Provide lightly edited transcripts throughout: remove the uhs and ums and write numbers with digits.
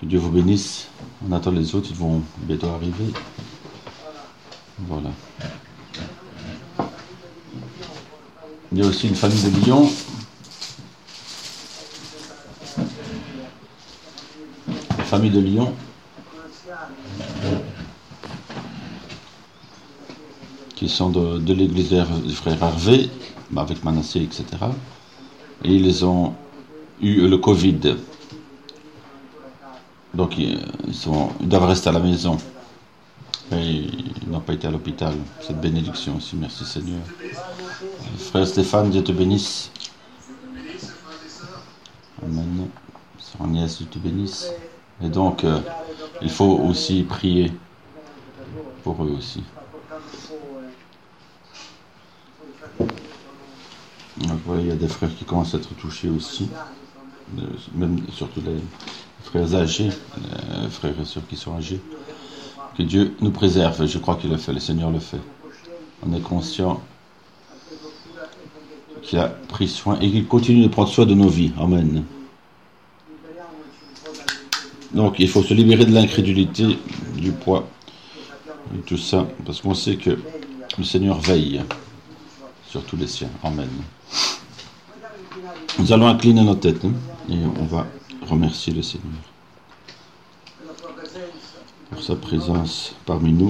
Que Dieu vous bénisse. On attend les autres, ils vont bientôt arriver. Voilà. Il y a aussi une famille de Lyon. La famille de Lyon. Qui sont de l'église du frère Hervé, avec Manassé, etc. Et ils ont eu le Covid. Donc ils doivent rester à la maison. Et ils n'ont pas été à l'hôpital. Cette bénédiction aussi, merci Seigneur. Frère Stéphane, Dieu te bénisse. Amen. Sœur Agnès, Dieu te bénisse. Et donc, il faut aussi prier pour eux aussi. Donc voilà, il y a des frères qui commencent à être touchés aussi. Même surtout les frères âgés, les frères et sœurs qui sont âgés. Que Dieu nous préserve, je crois qu'il le fait, le Seigneur le fait. On est conscient qu'il a pris soin et qu'il continue de prendre soin de nos vies. Amen. Donc il faut se libérer de l'incrédulité, du poids, et tout ça, parce qu'on sait que le Seigneur veille sur tous les siens. Amen. Nous allons incliner nos têtes et on va remercier le Seigneur pour sa présence parmi nous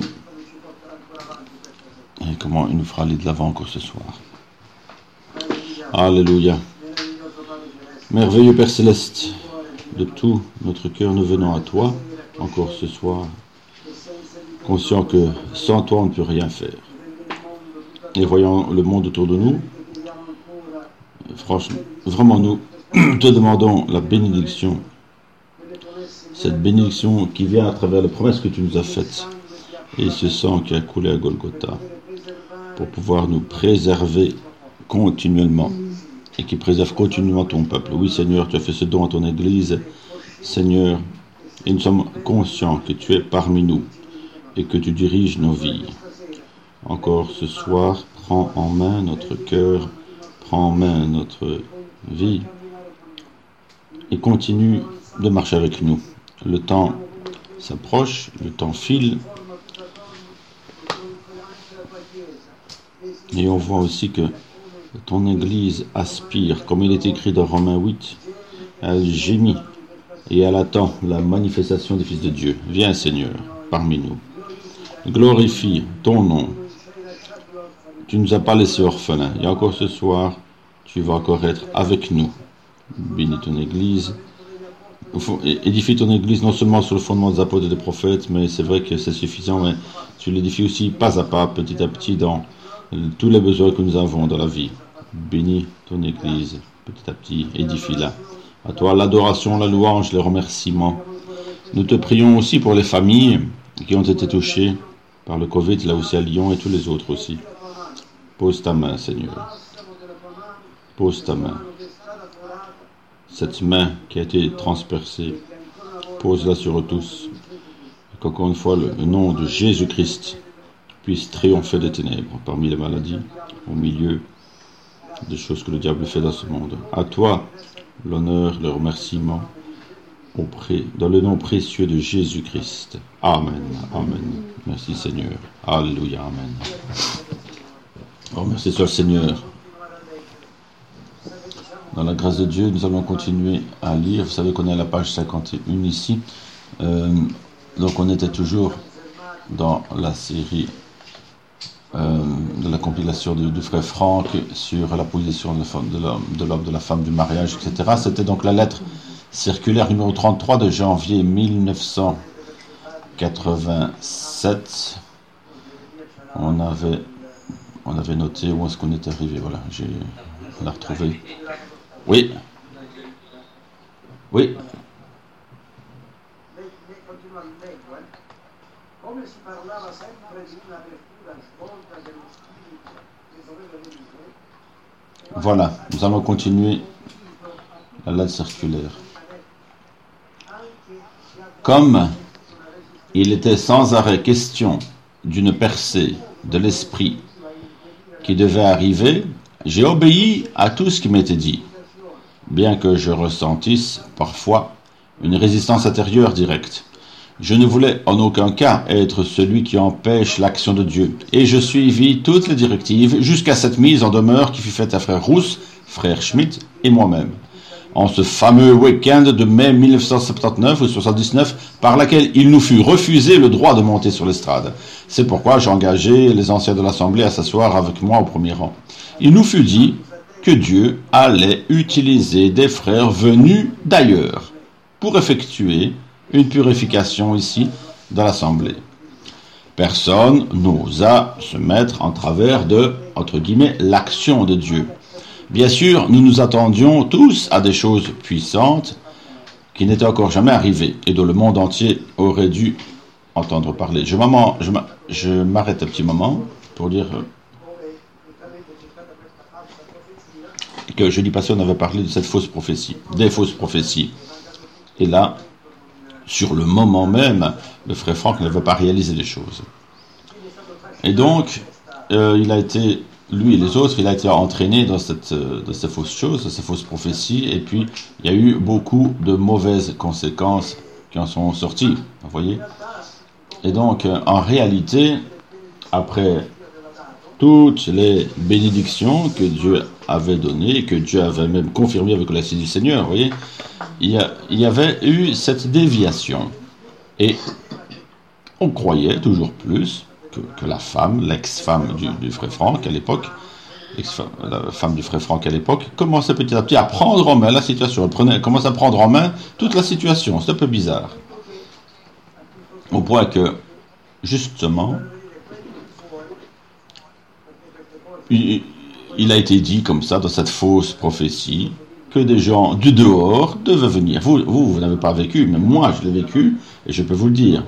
et comment il nous fera aller de l'avant encore ce soir. Alléluia. Merveilleux Père Céleste, de tout notre cœur nous venons à toi encore ce soir, conscient que sans toi on ne peut rien faire. Et voyant le monde autour de nous, franchement, vraiment nous te demandons la bénédiction, cette bénédiction qui vient à travers les promesses que tu nous as faites et ce sang qui a coulé à Golgotha pour pouvoir nous préserver continuellement et qui préserve continuellement ton peuple. Oui Seigneur, tu as fait ce don à ton Église, Seigneur, et nous sommes conscients que tu es parmi nous et que tu diriges nos vies. Encore ce soir, prends en main notre cœur, prends en main notre vie et continue de marcher avec nous. Le temps s'approche, le temps file et on voit aussi que ton Église aspire, comme il est écrit dans Romains 8, elle gémit et elle attend la manifestation des fils de Dieu. Viens Seigneur, parmi nous. Glorifie ton nom. Tu ne nous as pas laissés orphelins. Et encore ce soir, tu vas encore être avec nous. Bénis ton Église. Édifie ton Église non seulement sur le fondement des apôtres et des prophètes, mais c'est vrai que c'est suffisant, mais tu l'édifies aussi pas à pas, petit à petit, dans tous les besoins que nous avons dans la vie. Bénis ton Église, petit à petit, édifie-la. À toi l'adoration, la louange, les remerciements. Nous te prions aussi pour les familles qui ont été touchées par le Covid, là aussi à Lyon, et tous les autres aussi. Pose ta main, Seigneur. Pose ta main. Cette main qui a été transpercée, pose-la sur eux tous. Et qu'encore une fois, le nom de Jésus-Christ puisse triompher des ténèbres parmi les maladies, au milieu des choses que le diable fait dans ce monde. À toi, l'honneur, le remerciement, dans le nom précieux de Jésus-Christ. Amen. Amen. Merci Seigneur. Alléluia. Amen. Oh, merci soit le Seigneur. Dans la grâce de Dieu, nous allons continuer à lire. Vous savez qu'on est à la page 51 ici. Donc on était toujours dans la série de la compilation du frère Franck sur la position de l'homme, de la femme, du mariage, etc. C'était donc la lettre circulaire numéro 33 de janvier 1987. On avait noté où est-ce qu'on était arrivé. Voilà, on l'a retrouvé. Oui. Oui. Voilà, nous allons continuer la lettre circulaire. Comme il était sans arrêt question d'une percée de l'esprit qui devait arriver, j'ai obéi à tout ce qui m'était dit, bien que je ressentisse parfois une résistance intérieure directe. Je ne voulais en aucun cas être celui qui empêche l'action de Dieu. Et je suivis toutes les directives jusqu'à cette mise en demeure qui fut faite à frère Rousse, frère Schmitt et moi-même. En ce fameux week-end de mai 1979 ou 79, par laquelle il nous fut refusé le droit de monter sur l'estrade. C'est pourquoi j'ai engagé les anciens de l'Assemblée à s'asseoir avec moi au premier rang. Il nous fut dit que Dieu allait utiliser des frères venus d'ailleurs pour effectuer une purification ici dans l'Assemblée. Personne n'osa se mettre en travers de, entre guillemets, l'action de Dieu. Bien sûr, nous nous attendions tous à des choses puissantes qui n'étaient encore jamais arrivées et dont le monde entier aurait dû entendre parler. Je m'arrête un petit moment pour dire que jeudi passé on avait parlé de cette fausse prophétie, des fausses prophéties. Et là, sur le moment même, le frère Franck n'avait pas réalisé les choses. Et donc, il a été, lui et les autres, il a été entraîné dans ces fausses choses, ces fausses prophéties, et puis il y a eu beaucoup de mauvaises conséquences qui en sont sorties, vous voyez. Et donc, en réalité, après toutes les bénédictions que Dieu avait données, que Dieu avait même confirmées avec la l'assise du Seigneur, vous voyez, il y avait eu cette déviation. Et on croyait toujours plus que la femme, l'ex-femme du frère Franck à l'époque, la femme du frère Franck à l'époque, commençait petit à petit à prendre en main la situation. Elle commençait à prendre en main toute la situation. C'est un peu bizarre. Au point que, justement, il a été dit comme ça, dans cette fausse prophétie, que des gens du dehors devaient venir. Vous n'avez pas vécu, mais moi je l'ai vécu, et je peux vous le dire.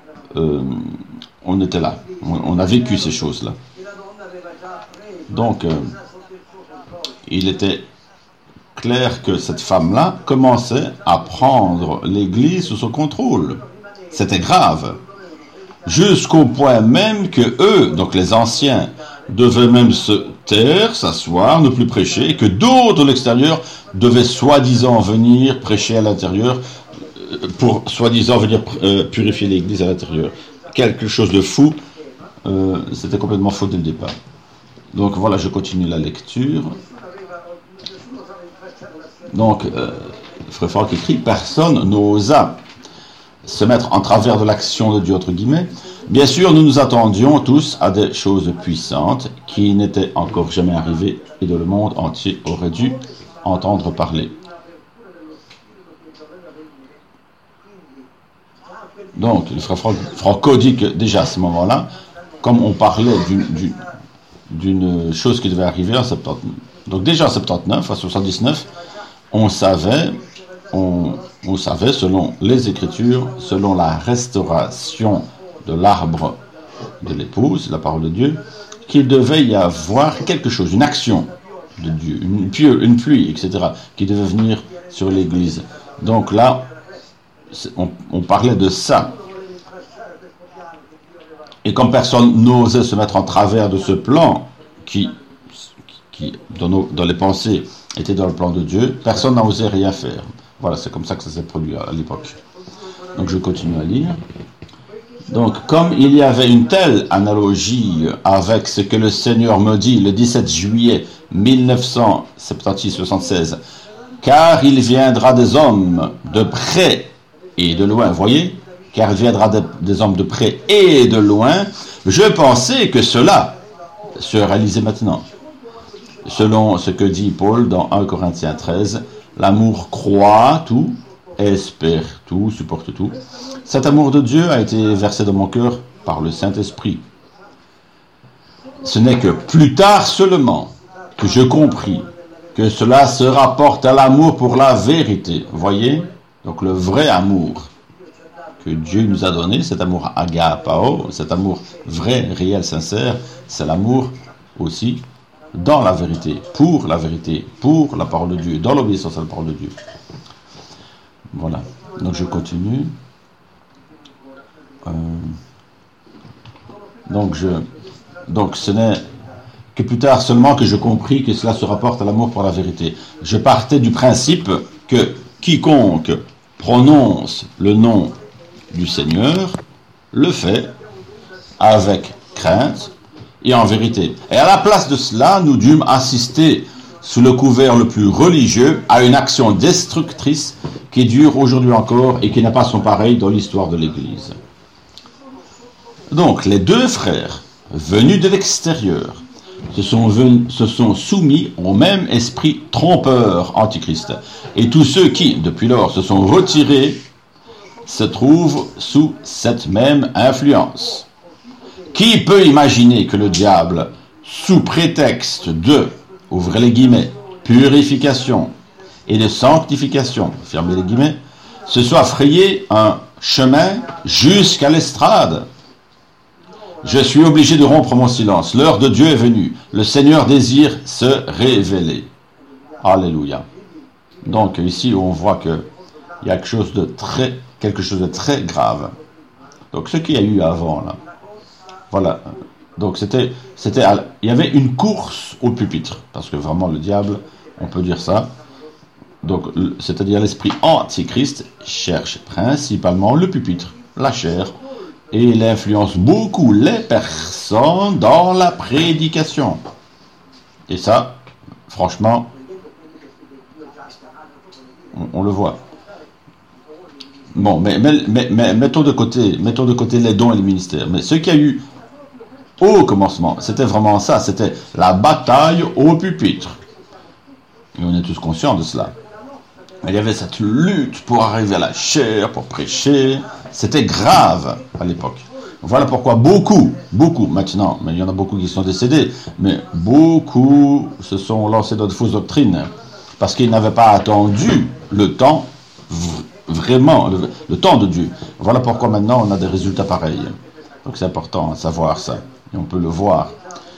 On était là, on a vécu ces choses-là. Donc, il était clair que cette femme-là commençait à prendre l'Église sous son contrôle. C'était grave. Jusqu'au point même que eux, donc les anciens, devaient même se taire, s'asseoir, ne plus prêcher, et que d'autres de l'extérieur devaient soi-disant venir prêcher à l'intérieur, pour soi-disant venir purifier l'Église à l'intérieur. Quelque chose de fou, c'était complètement faux dès le départ. Donc voilà, je continue la lecture. Donc, frère Franck écrit, personne n'osa se mettre en travers de l'action de Dieu, entre guillemets. Bien sûr, nous nous attendions tous à des choses puissantes qui n'étaient encore jamais arrivées et dont le monde entier aurait dû entendre parler. Donc, le frère Franco dit que déjà à ce moment-là, comme on parlait d'une chose qui devait arriver en 79, donc déjà en 79, à 79, on savait selon les Écritures, selon la restauration de l'arbre de l'épouse, la parole de Dieu, qu'il devait y avoir quelque chose, une action de Dieu, une pluie, etc., qui devait venir sur l'Église. Donc là, on parlait de ça. Et comme personne n'osait se mettre en travers de ce plan qui dans les pensées, était dans le plan de Dieu, personne n'a osé rien faire. Voilà, c'est comme ça que ça s'est produit à l'époque. Donc je continue à lire. Donc, comme il y avait une telle analogie avec ce que le Seigneur me dit le 17 juillet 1976, car il viendra des hommes de près et de loin, voyez, car il viendra des hommes de près et de loin, je pensais que cela se réalisait maintenant. Selon ce que dit Paul dans 1 Corinthiens 13, l'amour croit tout, espère tout, supporte tout. Cet amour de Dieu a été versé dans mon cœur par le Saint-Esprit. Ce n'est que plus tard seulement que je compris que cela se rapporte à l'amour pour la vérité. Voyez, donc le vrai amour que Dieu nous a donné, cet amour agapao, cet amour vrai, réel, sincère, c'est l'amour aussi dans la vérité, pour la parole de Dieu, dans l'obéissance à la parole de Dieu. Voilà, donc je continue. Donc ce n'est que plus tard seulement que je compris que cela se rapporte à l'amour pour la vérité. Je partais du principe que quiconque prononce le nom du Seigneur, le fait avec crainte et en vérité. Et à la place de cela, nous dûmes assister sous le couvert le plus religieux à une action destructrice qui dure aujourd'hui encore et qui n'a pas son pareil dans l'histoire de l'Église. Donc, les deux frères, venus de l'extérieur, se sont soumis au même esprit trompeur antichrist. Et tous ceux qui, depuis lors, se sont retirés, se trouvent sous cette même influence. Qui peut imaginer que le diable, sous prétexte de, ouvrez les guillemets, purification et de sanctification, fermez les guillemets, se soit frayé un chemin jusqu'à l'estrade? Je suis obligé de rompre mon silence. L'heure de Dieu est venue. Le Seigneur désire se révéler. Alléluia. Donc ici, on voit qu'il y a quelque chose de très grave. Donc ce qu'il y a eu avant, là, voilà. Donc il y avait une course au pupitre. Parce que vraiment, le diable, on peut dire ça. Donc, c'est-à-dire l'esprit antichrist cherche principalement le pupitre, la chair, et il influence beaucoup les personnes dans la prédication. Et ça, franchement, on le voit. Bon, mais mettons de côté les dons et les ministères. Mais ce qu'il y a eu au commencement, c'était vraiment ça, c'était la bataille au pupitre. Et on est tous conscients de cela. Il y avait cette lutte pour arriver à la chair, pour prêcher. C'était grave à l'époque. Voilà pourquoi beaucoup maintenant, mais il y en a beaucoup qui sont décédés, mais beaucoup se sont lancés dans de fausses doctrines parce qu'ils n'avaient pas attendu le temps, vraiment, le temps de Dieu. Voilà pourquoi maintenant on a des résultats pareils. Donc c'est important de savoir ça, et on peut le voir.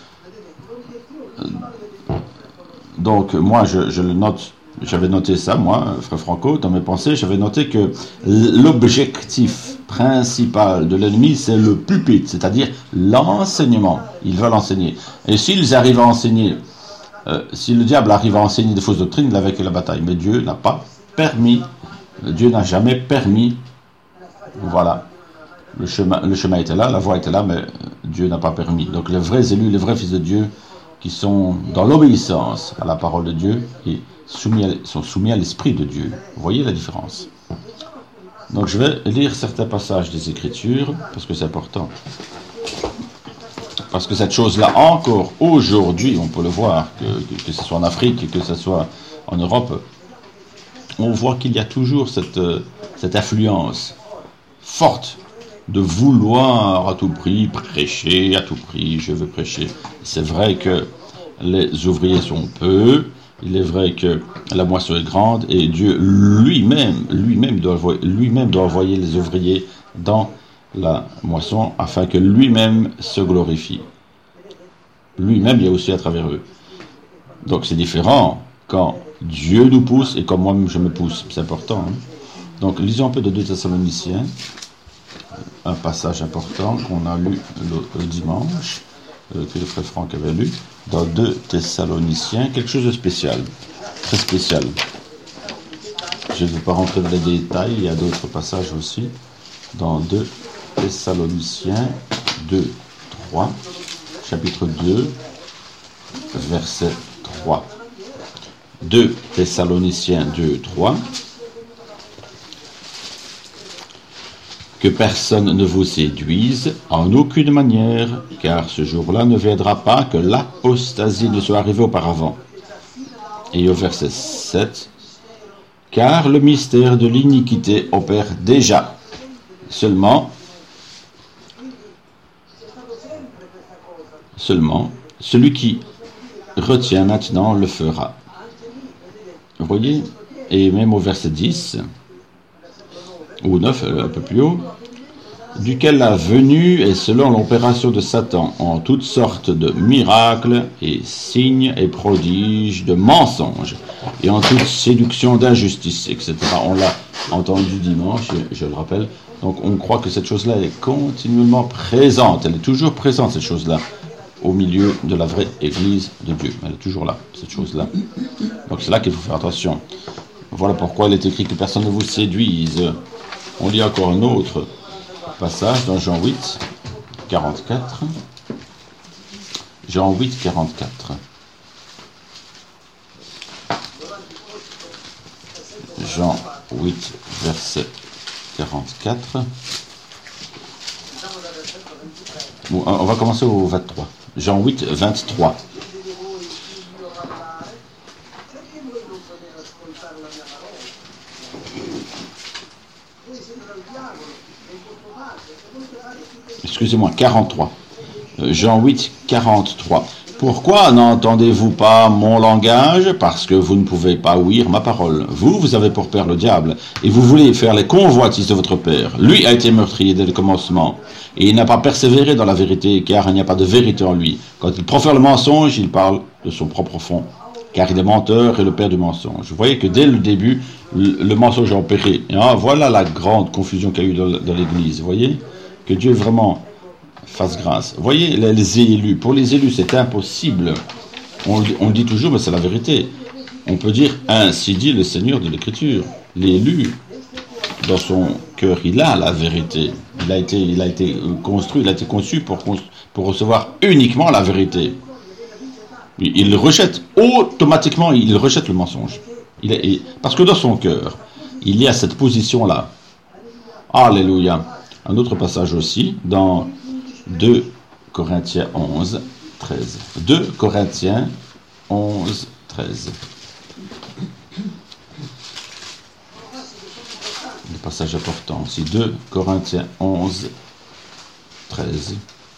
Donc moi je le note. J'avais noté ça, moi, frère Franco, dans mes pensées, j'avais noté que l'objectif principal de l'ennemi, c'est le pupitre, c'est-à-dire l'enseignement. Ils veulent enseigner. Et s'ils arrivent à enseigner, si le diable arrive à enseigner des fausses doctrines, il a vaincu la bataille. Mais Dieu n'a pas permis, Dieu n'a jamais permis, voilà. Le chemin était là, la voie était là, mais Dieu n'a pas permis. Donc les vrais élus, les vrais fils de Dieu, qui sont dans l'obéissance à la parole de Dieu, et sont soumis à l'Esprit de Dieu. Vous voyez la différence. Donc je vais lire certains passages des Écritures, parce que c'est important. Parce que cette chose-là, encore aujourd'hui, on peut le voir, que ce soit en Afrique, que ce soit en Europe, on voit qu'il y a toujours cette influence forte de vouloir à tout prix prêcher, à tout prix, je veux prêcher. C'est vrai que les ouvriers sont peu, il est vrai que la moisson est grande et Dieu lui-même doit envoyer les ouvriers dans la moisson afin que lui-même se glorifie. Lui-même, il y a aussi à travers eux. Donc c'est différent quand Dieu nous pousse et quand moi-même je me pousse. C'est important. Hein? Donc lisons un peu de 2 Thessaloniciens, un passage important qu'on a lu le dimanche, que le frère Franck avait lu, dans 2 Thessaloniciens, quelque chose de spécial, très spécial. Je ne vais pas rentrer dans les détails, il y a d'autres passages aussi, dans 2 Thessaloniciens 2, 3, chapitre 2, verset 3. 2 Thessaloniciens 2, 3. Que personne ne vous séduise en aucune manière, car ce jour-là ne viendra pas que l'apostasie ne soit arrivée auparavant. Et au verset 7, car le mystère de l'iniquité opère déjà. Seulement, celui qui retient maintenant le fera. Vous voyez? Et même au verset 10, ou 9, un peu plus haut, duquel la venue est selon l'opération de Satan en toutes sortes de miracles et signes et prodiges, de mensonges et en toute séduction d'injustice, etc. On l'a entendu dimanche, je le rappelle. Donc on croit que cette chose-là est continuellement présente, elle est toujours présente, cette chose-là, au milieu de la vraie Église de Dieu. Elle est toujours là, cette chose-là. Donc c'est là qu'il faut faire attention. Voilà pourquoi il est écrit que personne ne vous séduise. On lit encore un autre passage dans Jean 8, 44. Jean 8, 44. Jean 8, verset 44. Bon, on va commencer au 23. Jean 8, 23. Excusez-moi, 43. Jean 8, 43. Pourquoi n'entendez-vous pas mon langage? Parce que vous ne pouvez pas ouïr ma parole. Vous avez pour père le diable, et vous voulez faire les convoitises de votre père. Lui a été meurtrier dès le commencement, et il n'a pas persévéré dans la vérité, car il n'y a pas de vérité en lui. Quand il profère le mensonge, il parle de son propre fond, car il est menteur et le père du mensonge. Vous voyez que dès le début, le mensonge a opéré. Et voilà la grande confusion qu'il y a eu dans l'Église. Vous voyez que Dieu vraiment fasse grâce. Vous voyez, les élus, pour les élus, c'est impossible. On le dit toujours, mais c'est la vérité. On peut dire, ainsi dit le Seigneur de l'Écriture. L'élu, dans son cœur, il a la vérité. Il a été construit, il a été conçu pour recevoir uniquement la vérité. Il rejette, automatiquement, il rejette le mensonge. Parce que dans son cœur, il y a cette position-là. Alléluia. Un autre passage aussi, dans 2 Corinthiens 11, 13. 2 Corinthiens 11, 13. Le passage important aussi. 2 Corinthiens 11, 13.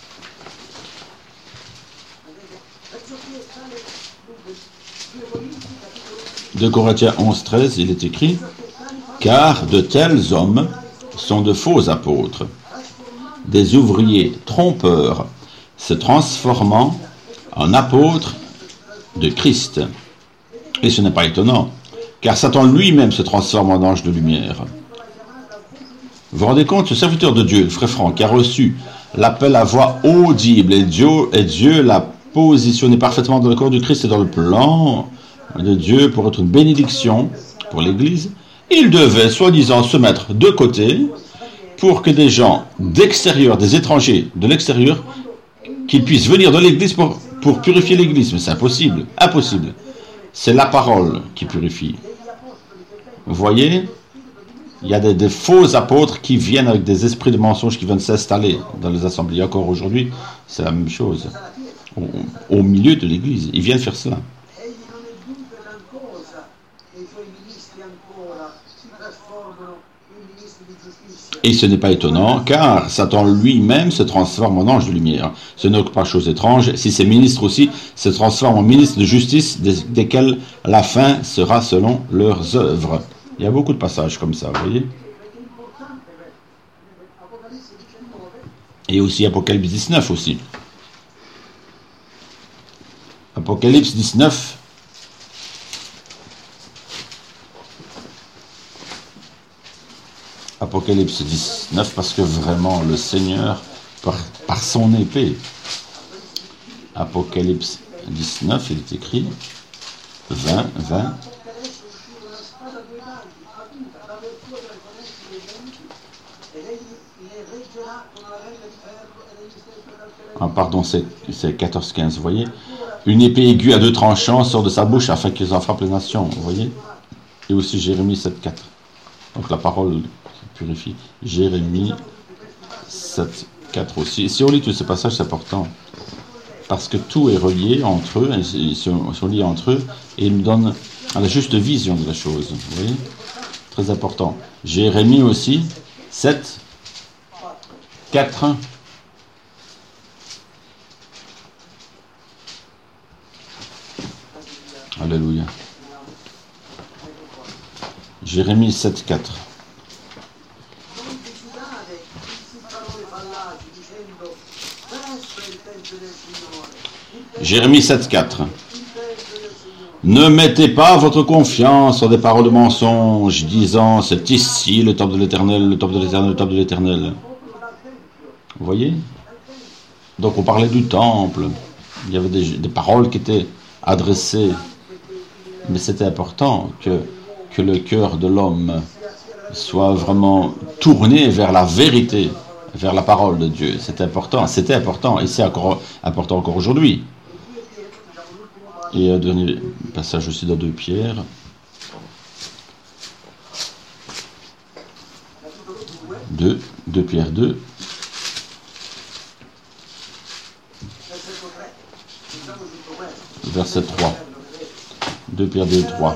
De Corinthiens 11, 13, il est écrit « Car de tels hommes sont de faux apôtres, des ouvriers trompeurs, se transformant en apôtres de Christ. » Et ce n'est pas étonnant, car Satan lui-même se transforme en ange de lumière. Vous vous rendez compte, ce serviteur de Dieu, le frère Franck, a reçu l'appel à voix audible, et Dieu l'a positionné parfaitement dans le corps du Christ et dans le plan de Dieu pour être une bénédiction pour l'Église. Il devait, soi-disant, se mettre de côté pour que des gens d'extérieur, des étrangers de l'extérieur, qu'ils puissent venir dans l'Église pour purifier l'Église. Mais c'est impossible, impossible. C'est la parole qui purifie. Vous voyez, il y a des faux apôtres qui viennent avec des esprits de mensonge qui viennent s'installer dans les assemblées. Encore aujourd'hui, c'est la même chose. Au milieu de l'Église, ils viennent faire cela. Et ce n'est pas étonnant, car Satan lui-même se transforme en ange de lumière. Ce n'est pas chose étrange si ces ministres aussi se transforment en ministres de justice, desquels la fin sera selon leurs œuvres. Il y a beaucoup de passages comme ça, vous voyez. Et aussi Apocalypse 19 aussi. Apocalypse 19. Apocalypse 19, parce que vraiment le Seigneur, par son épée, Apocalypse 19, il est écrit 20. Ah, pardon, c'est 14-15, vous voyez. Une épée aiguë à 2 tranchants sort de sa bouche afin qu'ils en frappent les nations, vous voyez. Et aussi Jérémie 7-4. Donc la parole purifie. Jérémie 7-4 aussi. Si on lit tous ces passages, c'est important. Parce que tout est relié entre eux, ils sont liés entre eux, et ils nous donnent la juste vision de la chose. Vous voyez? Très important. Jérémie aussi, 7, 4. Alléluia. Jérémie 7, 4. Jérémie 7, 4. Ne mettez pas votre confiance sur des paroles de mensonge, disant c'est ici le temple de l'Éternel, le temple de l'Éternel, le temple de l'Éternel. Vous voyez? Donc on parlait du temple. Il y avait des paroles qui étaient adressées. Mais c'était important que que le cœur de l'homme soit vraiment tourné vers la vérité, vers la parole de Dieu. C'est important, c'était important, et c'est encore important encore aujourd'hui. Et dernier passage aussi dans 2 Pierre. 2 Pierre 2. Verset 3. 2 Pierre 2, 3.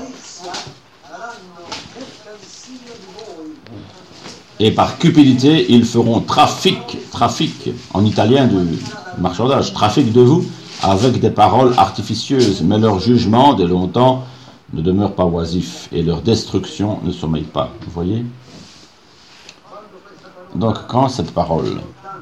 Et par cupidité, ils feront trafic, en italien du marchandage, trafic de vous, avec des paroles artificieuses, mais leur jugement, dès longtemps, ne demeure pas oisif, et leur destruction ne sommeille pas. Vous voyez? Donc, quand cette parole,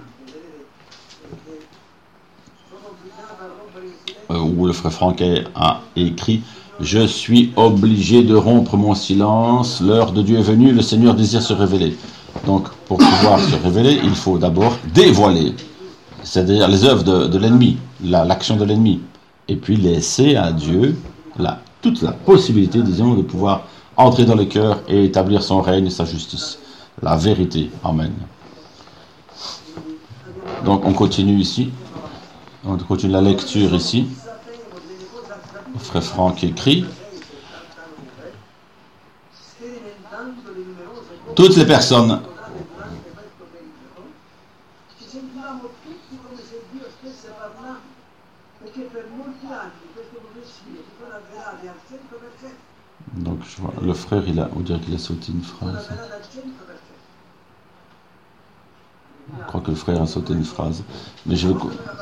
où le frère Franck a écrit « Je suis obligé de rompre mon silence, l'heure de Dieu est venue, le Seigneur désire se révéler. » Donc, pour pouvoir se révéler, il faut d'abord dévoiler, c'est-à-dire les œuvres de l'ennemi, l'action de l'ennemi, et puis laisser à Dieu toute la possibilité, disons, de pouvoir entrer dans le cœur et établir son règne et sa justice. La vérité. Amen. Donc, on continue ici. On continue la lecture ici. Le frère Franck écrit. Toutes les personnes donc je vois, le frère on dirait qu'il a sauté une phrase. Je crois que le frère a sauté une phrase. Mais je veux.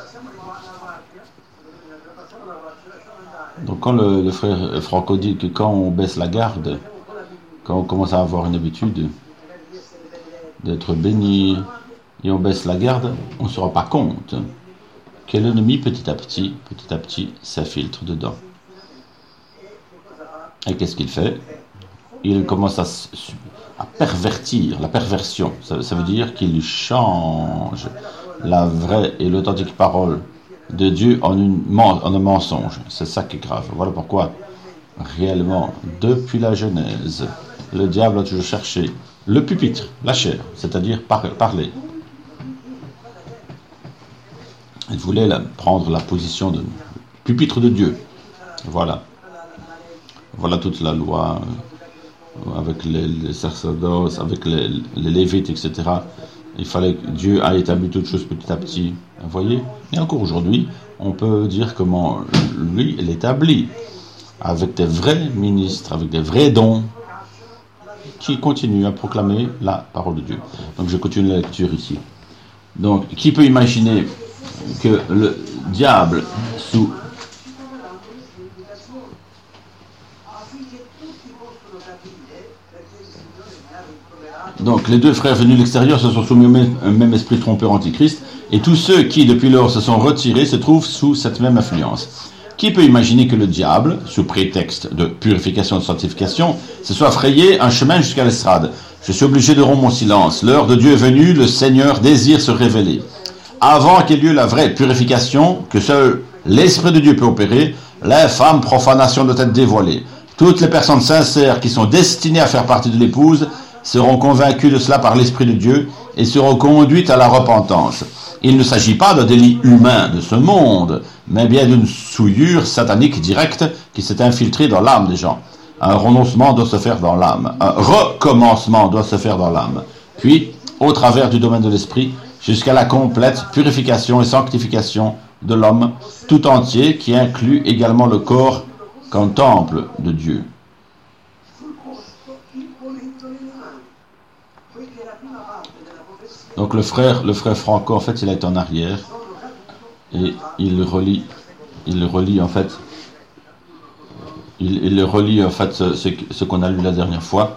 Donc quand le frère Franco dit que quand on baisse la garde, quand on commence à avoir une habitude d'être béni et on baisse la garde, on ne se rend pas compte que l'ennemi petit à petit s'infiltre dedans. Et qu'est-ce qu'il fait? Il commence à pervertir, la perversion. Ça veut dire qu'il change la vraie et l'authentique parole de Dieu en un mensonge. C'est ça qui est grave. Voilà pourquoi, réellement, depuis la Genèse, le diable a toujours cherché le pupitre, la chair, c'est-à-dire parler. Il voulait prendre la position de pupitre de Dieu. Voilà. Voilà toute la loi, avec les sacerdoces, avec les lévites, etc. Il fallait que Dieu a établi toutes choses petit à petit. Vous voyez? Et encore aujourd'hui, on peut dire comment lui l'établit, avec des vrais ministres, avec des vrais dons, qui continuent à proclamer la parole de Dieu. Donc je continue la lecture ici. Donc, qui peut imaginer que le diable, sous donc, les deux frères venus de l'extérieur se sont soumis au même esprit trompeur antichrist, et tous ceux qui, depuis lors, se sont retirés se trouvent sous cette même influence. Qui peut imaginer que le diable, sous prétexte de purification et de sanctification, se soit frayé un chemin jusqu'à l'estrade? Je suis obligé de rompre mon silence. L'heure de Dieu est venue, le Seigneur désire se révéler. Avant qu'ait lieu la vraie purification, que seul l'Esprit de Dieu peut opérer, l'infâme profanation doit être dévoilée. Toutes les personnes sincères qui sont destinées à faire partie de l'épouse seront convaincus de cela par l'Esprit de Dieu et seront conduites à la repentance. Il ne s'agit pas d'un délit humain de ce monde, mais bien d'une souillure satanique directe qui s'est infiltrée dans l'âme des gens. Un renoncement doit se faire dans l'âme, un recommencement doit se faire dans l'âme, puis, au travers du domaine de l'esprit, jusqu'à la complète purification et sanctification de l'homme tout entier, qui inclut également le corps comme temple de Dieu. Donc le frère Franco, en fait, il est en arrière et il relie en fait, il relie en fait ce qu'on a lu la dernière fois.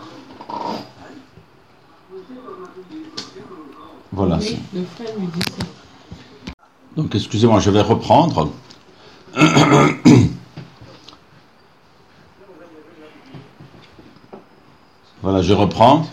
Voilà. Oui, le frère lui dit ça. Donc excusez-moi, je vais reprendre. Voilà, je reprends.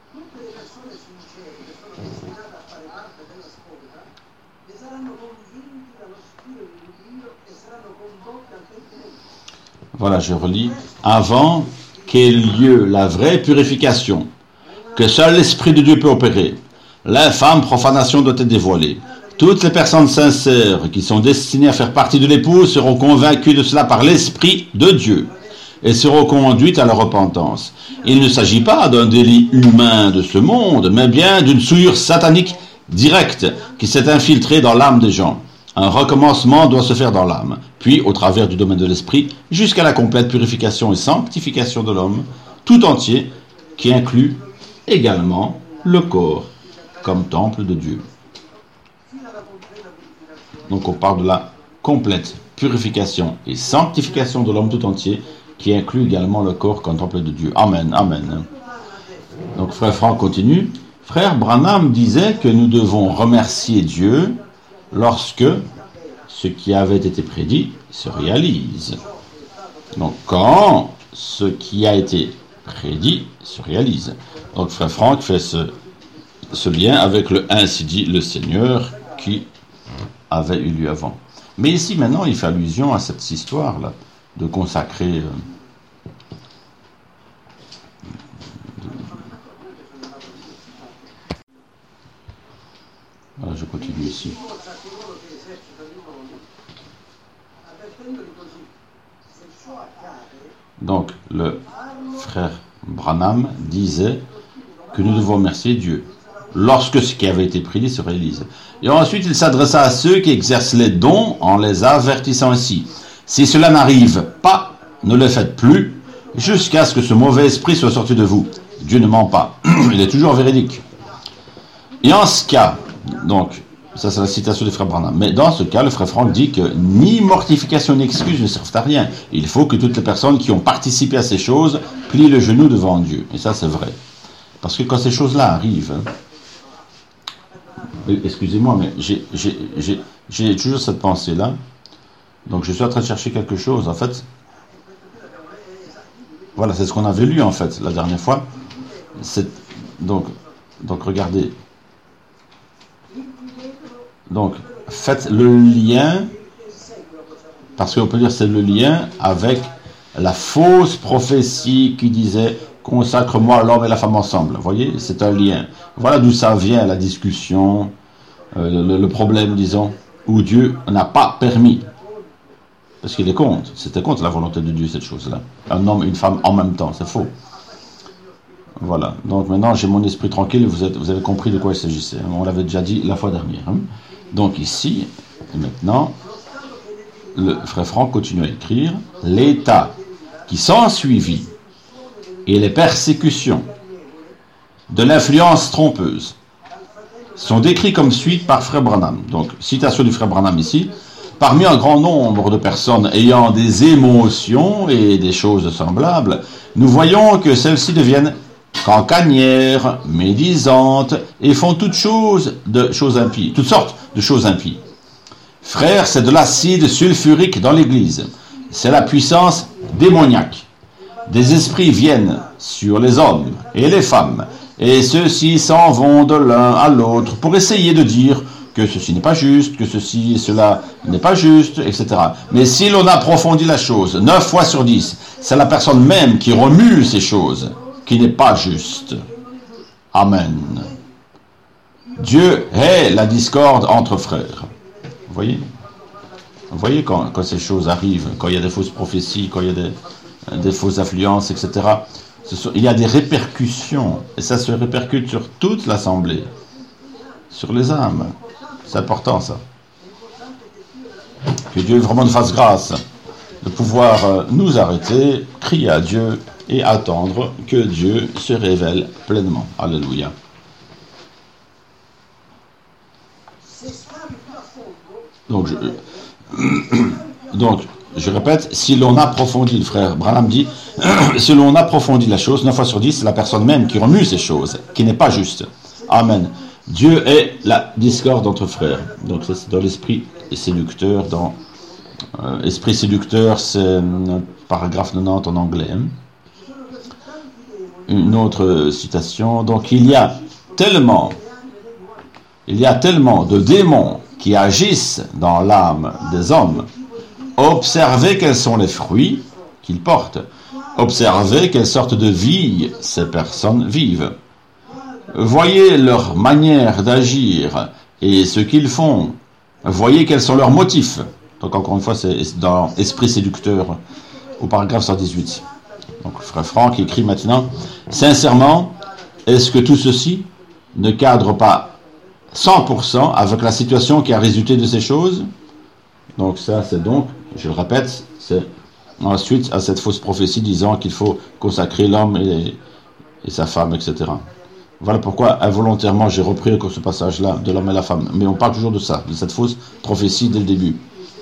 Voilà, je relis. Avant qu'ait lieu la vraie purification, que seul l'Esprit de Dieu peut opérer, l'infâme profanation doit être dévoilée. Toutes les personnes sincères qui sont destinées à faire partie de l'épouse seront convaincues de cela par l'Esprit de Dieu et seront conduites à la repentance. Il ne s'agit pas d'un délit humain de ce monde, mais bien d'une souillure satanique directe qui s'est infiltrée dans l'âme des gens. Un recommencement doit se faire dans l'âme, puis au travers du domaine de l'esprit, jusqu'à la complète purification et sanctification de l'homme tout entier, qui inclut également le corps comme temple de Dieu. Donc on parle de la complète purification et sanctification de l'homme tout entier, qui inclut également le corps comme temple de Dieu. Amen, amen. Donc frère Franck continue. Frère Branham disait que nous devons remercier Dieu lorsque ce qui avait été prédit se réalise. Donc quand ce qui a été prédit se réalise. Donc frère Franck fait ce lien avec le ainsi dit le Seigneur qui avait eu lieu avant. Mais ici maintenant il fait allusion à cette histoire-là de consacrer voilà, je continue ici. Donc le frère Branham disait que nous devons remercier Dieu lorsque ce qui avait été prédit se réalise. Et ensuite il s'adressa à ceux qui exercent les dons en les avertissant ainsi. Si cela n'arrive pas, ne le faites plus, jusqu'à ce que ce mauvais esprit soit sorti de vous. Dieu ne ment pas. Il est toujours véridique. Et en ce cas, donc, ça c'est la citation du frère Branham, mais dans ce cas, le frère Franck dit que ni mortification ni excuse ne servent à rien. Il faut que toutes les personnes qui ont participé à ces choses plient le genou devant Dieu. Et ça c'est vrai. Parce que quand ces choses-là arrivent, excusez-moi, mais j'ai toujours cette pensée-là. Donc je suis en train de chercher quelque chose, en fait. Voilà, c'est ce qu'on avait lu, en fait, la dernière fois. Donc regardez. Donc, faites le lien, parce qu'on peut dire c'est le lien avec la fausse prophétie qui disait « Consacre-moi l'homme et la femme ensemble ». Vous voyez, c'est un lien. Voilà d'où ça vient, la discussion, le problème, disons, où Dieu n'a pas permis. Parce qu'il est contre. C'était contre la volonté de Dieu, cette chose-là. Un homme et une femme en même temps, c'est faux. Voilà. Donc maintenant, j'ai mon esprit tranquille, vous avez compris de quoi il s'agissait. On l'avait déjà dit la fois dernière. Donc ici, et maintenant, le frère Franck continue à écrire « L'état qui s'ensuivit et les persécutions de l'influence trompeuse sont décrits comme suite par frère Branham. » Donc, citation du frère Branham ici. Parmi un grand nombre de personnes ayant des émotions et des choses semblables, nous voyons que celles-ci deviennent cancanières, médisantes et font toutes sortes de choses impies. Frères, c'est de l'acide sulfurique dans l'église. C'est la puissance démoniaque. Des esprits viennent sur les hommes et les femmes, et ceux-ci s'en vont de l'un à l'autre pour essayer de dire que ceci n'est pas juste, que ceci et cela n'est pas juste, etc. Mais si l'on approfondit la chose, 9 fois sur 10, c'est la personne même qui remue ces choses, qui n'est pas juste. Amen. Dieu hait la discorde entre frères. Vous voyez quand ces choses arrivent, quand il y a des fausses prophéties, quand il y a des fausses influences, etc. Il y a des répercussions, et ça se répercute sur toute l'assemblée, sur les âmes. C'est important, ça. Que Dieu vraiment nous fasse grâce de pouvoir nous arrêter, crier à Dieu et attendre que Dieu se révèle pleinement. Alléluia. Donc, je répète, si l'on approfondit, le frère Branham dit, si l'on approfondit la chose, 9 fois sur 10, c'est la personne même qui remue ces choses, qui n'est pas juste. Amen. Dieu est la discorde entre frères. Donc ça, c'est dans l'esprit séducteur. Dans esprit séducteur, c'est paragraphe 90 en anglais. une autre citation. Donc il y a tellement de démons qui agissent dans l'âme des hommes. Observez quels sont les fruits qu'ils portent. Observez quelle sorte de vie ces personnes vivent. Voyez leur manière d'agir et ce qu'ils font. Voyez quels sont leurs motifs. Donc encore une fois, c'est dans Esprit séducteur au paragraphe 118. Donc le frère Franck écrit maintenant, sincèrement, est-ce que tout ceci ne cadre pas 100% avec la situation qui a résulté de ces choses? Donc ça, c'est donc, je le répète, c'est ensuite à cette fausse prophétie disant qu'il faut consacrer l'homme et sa femme, etc. Voilà pourquoi involontairement j'ai repris ce passage-là de l'homme et la femme. Mais on parle toujours de ça, de cette fausse prophétie dès le début.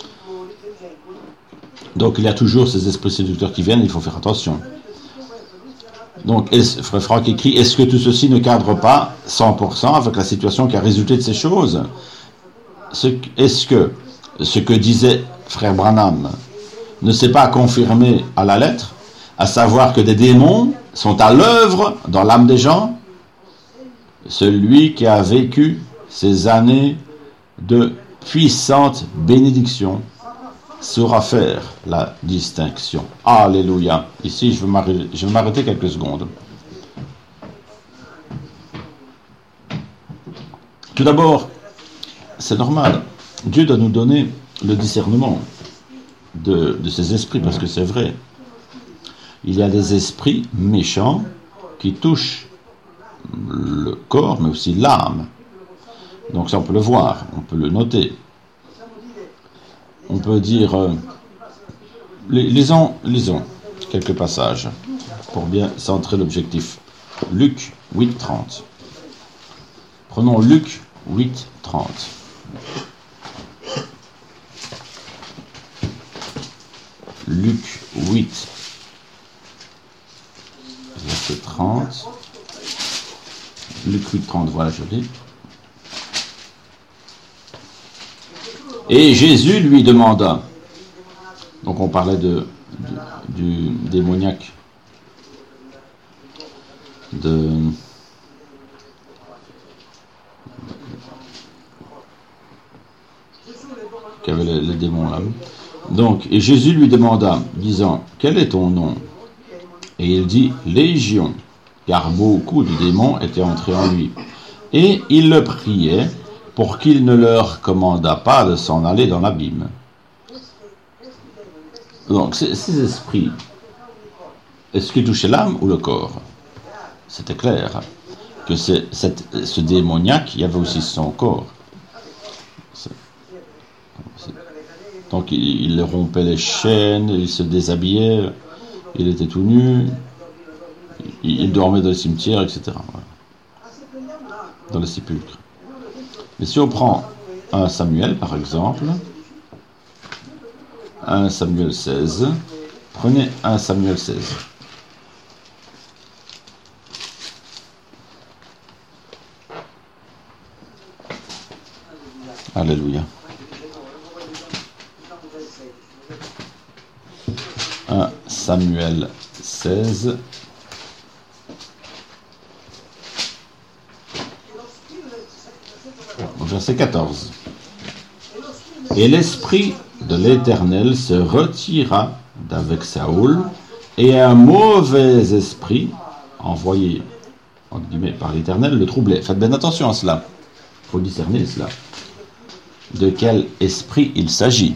Donc il y a toujours ces esprits séducteurs qui viennent, il faut faire attention. Donc frère Franck écrit, est-ce que tout ceci ne cadre pas 100% avec la situation qui a résulté de ces choses? Est-ce que ce que disait frère Branham ne s'est pas confirmé à la lettre, à savoir que des démons sont à l'œuvre dans l'âme des gens? Celui qui a vécu ces années de puissante bénédiction saura faire la distinction. Alléluia. Ici, je vais m'arrêter quelques secondes. Tout d'abord, c'est normal. Dieu doit nous donner le discernement de ces esprits, parce que c'est vrai. Il y a des esprits méchants qui touchent le corps, mais aussi l'âme. Donc ça, on peut le voir, on peut le noter. On peut dire... lisons quelques passages pour bien centrer l'objectif. Luc 8, 30. Prenons Luc 8, 30. Luc 8, verset 30. Luc 8, 30, voilà, je l'ai. Et Jésus lui demanda, donc on parlait du démoniaque, qui avait les démons là. Donc, et Jésus lui demanda, disant, quel est ton nom? Et il dit, Légion, car beaucoup de démons étaient entrés en lui. Et il le priait pour qu'il ne leur commandât pas de s'en aller dans l'abîme. Donc, ces esprits, est-ce qu'ils touchaient l'âme ou le corps? C'était clair que ce démoniaque, il y avait aussi son corps. Donc, il rompait les chaînes, il se déshabillait, il était tout nu, il dormait dans le cimetière, etc. Voilà. Dans le sépulcre. Mais si on prend 1 Samuel, par exemple, 1 Samuel 16, prenez 1 Samuel 16. Alléluia. 1 Samuel 16. Verset 14. Et l'esprit de l'Éternel se retira d'avec Saoul, et un mauvais esprit, envoyé entre guillemets, par l'Éternel, le troublait. Faites bien attention à cela. Il faut discerner cela. De quel esprit il s'agit?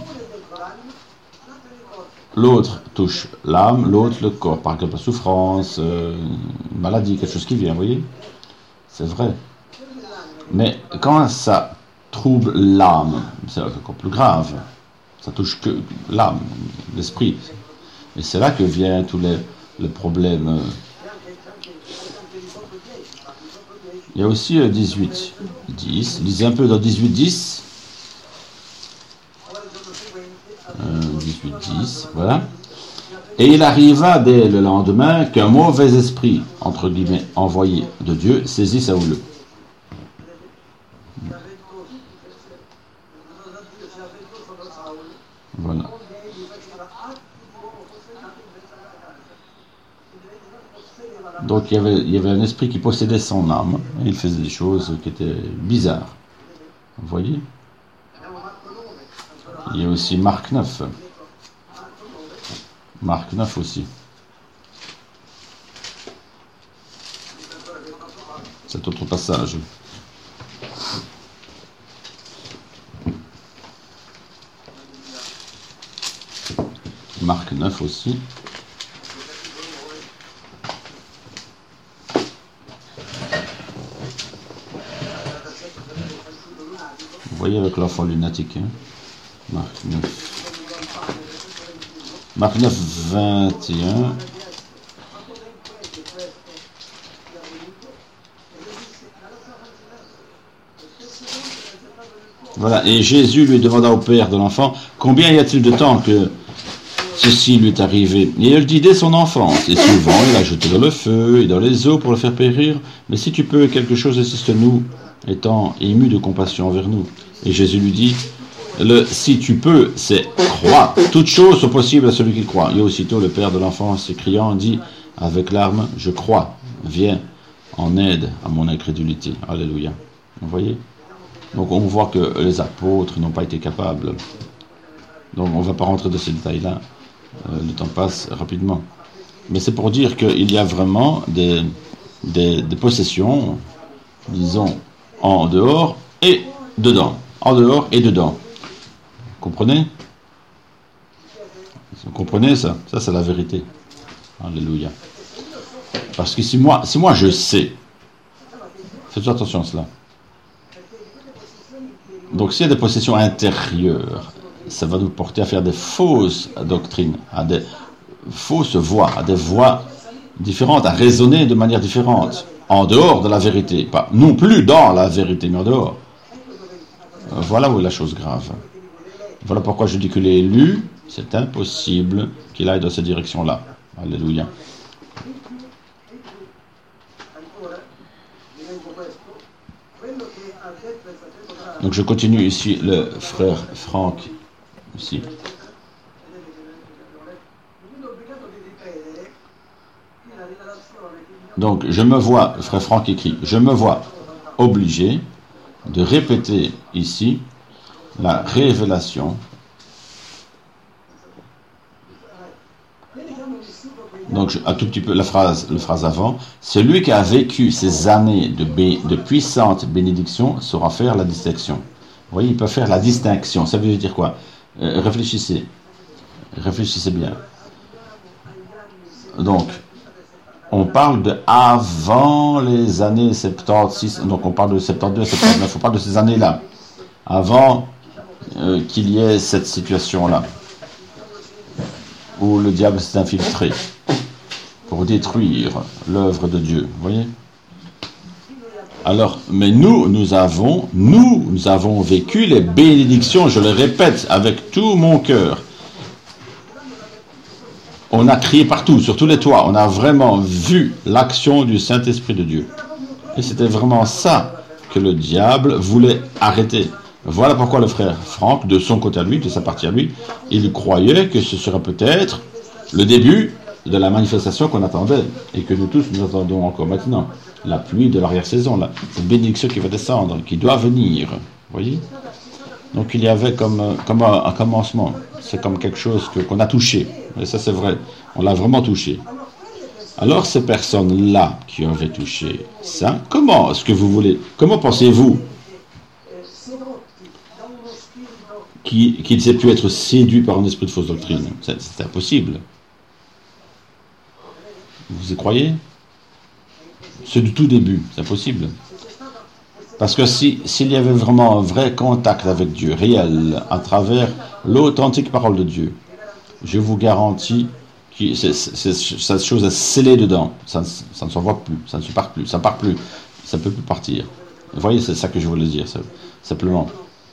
L'autre touche l'âme, l'autre le corps. Par exemple, la souffrance, une maladie, quelque chose qui vient, vous voyez? C'est vrai. Mais quand ça trouble l'âme, c'est encore plus grave. Ça touche que l'âme, l'esprit. Et c'est là que vient tous les problèmes. Il y a aussi 18, 10. Lisez un peu dans 18, 10. 18, 10, voilà. Et il arriva dès le lendemain qu'un mauvais esprit, entre guillemets, envoyé de Dieu, saisit Saoul. Voilà. Donc il y avait un esprit qui possédait son âme, et il faisait des choses qui étaient bizarres. Vous voyez? Il y a aussi Marc 9. Marc 9 aussi. Cet autre passage. Marc 9 aussi. Vous voyez avec l'enfant lunatique, hein? Marc 9. Marc 9, 21. Voilà, et Jésus lui demanda au père de l'enfant, combien y a-t-il de temps que ceci lui est arrivé? Et il dit dès son enfance, et souvent il a jeté dans le feu et dans les eaux pour le faire périr, mais si tu peux quelque chose, assiste-nous, étant ému de compassion envers nous. Et Jésus lui dit, si tu peux, c'est croire. Toutes choses sont possibles à celui qui croit. Et aussitôt le père de l'enfant s'écriant dit avec larmes, je crois, viens en aide à mon incrédulité. Alléluia. Vous voyez? Donc on voit que les apôtres n'ont pas été capables. Donc on ne va pas rentrer dans ces détails-là. Le temps passe rapidement. Mais c'est pour dire qu'il y a vraiment des possessions, disons, en dehors et dedans. En dehors et dedans. Comprenez? Vous comprenez ça? Ça, c'est la vérité. Alléluia. Parce que si moi je sais, faites attention à cela. Donc s'il y a des possessions intérieures, ça va nous porter à faire des fausses doctrines, à des fausses voies, à des voies différentes, à raisonner de manière différente, en dehors de la vérité. Pas non plus dans la vérité, mais en dehors. Voilà où est la chose grave. Voilà pourquoi je dis que l'élu, c'est impossible qu'il aille dans cette direction-là. Alléluia. Donc je continue ici, le frère Franck, ici. Donc je me vois, le frère Franck écrit, je me vois obligé de répéter ici la révélation. Donc un tout petit peu la phrase avant. Celui qui a vécu ces années de puissante bénédiction saura faire la distinction. Vous voyez, il peut faire la distinction. Ça veut dire quoi? Réfléchissez bien. Donc on parle de avant les années 76, donc on parle de 72, 79, on parle de ces années-là, avant qu'il y ait cette situation-là, où le diable s'est infiltré pour détruire l'œuvre de Dieu, vous voyez? Alors, mais nous avons vécu les bénédictions, je le répète avec tout mon cœur. On a crié partout, sur tous les toits. On a vraiment vu l'action du Saint-Esprit de Dieu. Et c'était vraiment ça que le diable voulait arrêter. Voilà pourquoi le frère Franck, de son côté à lui, de sa partie à lui, il croyait que ce serait peut-être le début de la manifestation qu'on attendait et que nous tous nous attendons encore maintenant. La pluie de l'arrière-saison, là. Cette bénédiction qui va descendre, qui doit venir. Vous voyez? Donc il y avait comme un commencement. C'est comme quelque chose qu'on a touché. Et ça c'est vrai. On l'a vraiment touché. Alors ces personnes-là qui avaient touché ça, comment est-ce que vous voulez, comment pensez-vous qu'ils aient pu être séduits par un esprit de fausse doctrine? C'est impossible. Vous y croyez? C'est du tout début. C'est impossible. Parce que s'il y avait vraiment un vrai contact avec Dieu, réel, à travers l'authentique parole de Dieu, je vous garantis que cette chose est scellée dedans. Ça ne s'envoie plus, ça ne se part plus, ça ne part plus, ça ne peut plus partir. Vous voyez, c'est ça que je voulais dire, simplement.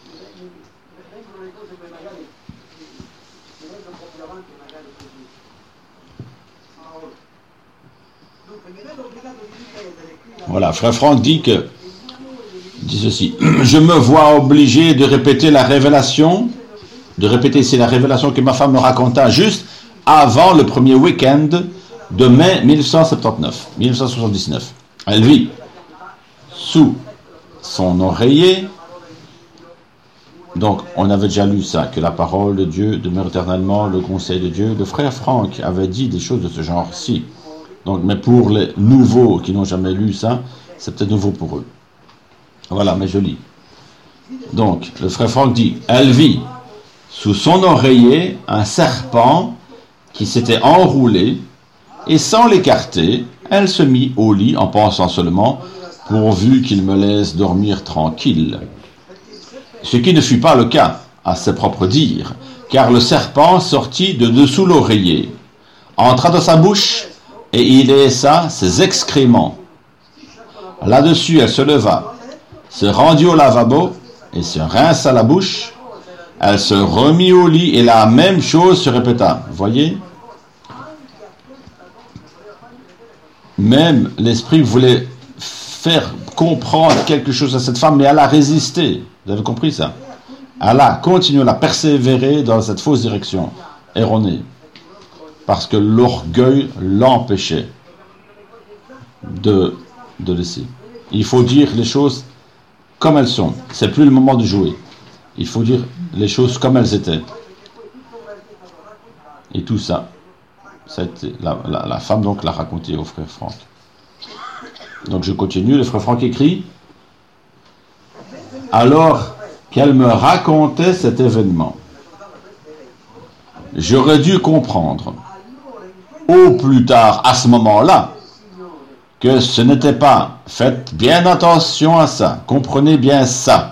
Voilà, frère Franck dit ceci, je me vois obligé de répéter la révélation, de répéter ici la révélation que ma femme me raconta juste avant le premier week-end de mai 1979. Elle vit sous son oreiller. Donc, on avait déjà lu ça, que la parole de Dieu demeure éternellement, le conseil de Dieu. Le frère Franck avait dit des choses de ce genre-ci. Donc, mais pour les nouveaux qui n'ont jamais lu ça, c'est peut-être nouveau pour eux. Voilà, mais je lis. Donc, le frère Franck dit, elle vit sous son oreiller un serpent qui s'était enroulé, et sans l'écarter, elle se mit au lit en pensant seulement, pourvu qu'il me laisse dormir tranquille. Ce qui ne fut pas le cas, à ses propres dires, car le serpent sortit de dessous l'oreiller, entra dans sa bouche, et y laissa ses excréments. Là-dessus, elle se leva, se rendit au lavabo, et se rinça la bouche. Elle se remit au lit, et la même chose se répéta. Voyez ? Même l'esprit voulait faire comprendre quelque chose à cette femme, mais elle a résisté. Vous avez compris ça? Elle a continué à persévérer dans cette fausse direction, erronée, parce que l'orgueil l'empêchait de laisser. Il faut dire les choses comme elles sont. C'est plus le moment de jouer. Il faut dire les choses comme elles étaient. Et tout ça, la femme donc l'a raconté au frère Franck. Donc je continue, le frère Franck écrit: alors qu'elle me racontait cet événement, j'aurais dû comprendre, au plus tard à ce moment-là, que ce n'était pas, faites bien attention à ça, comprenez bien ça.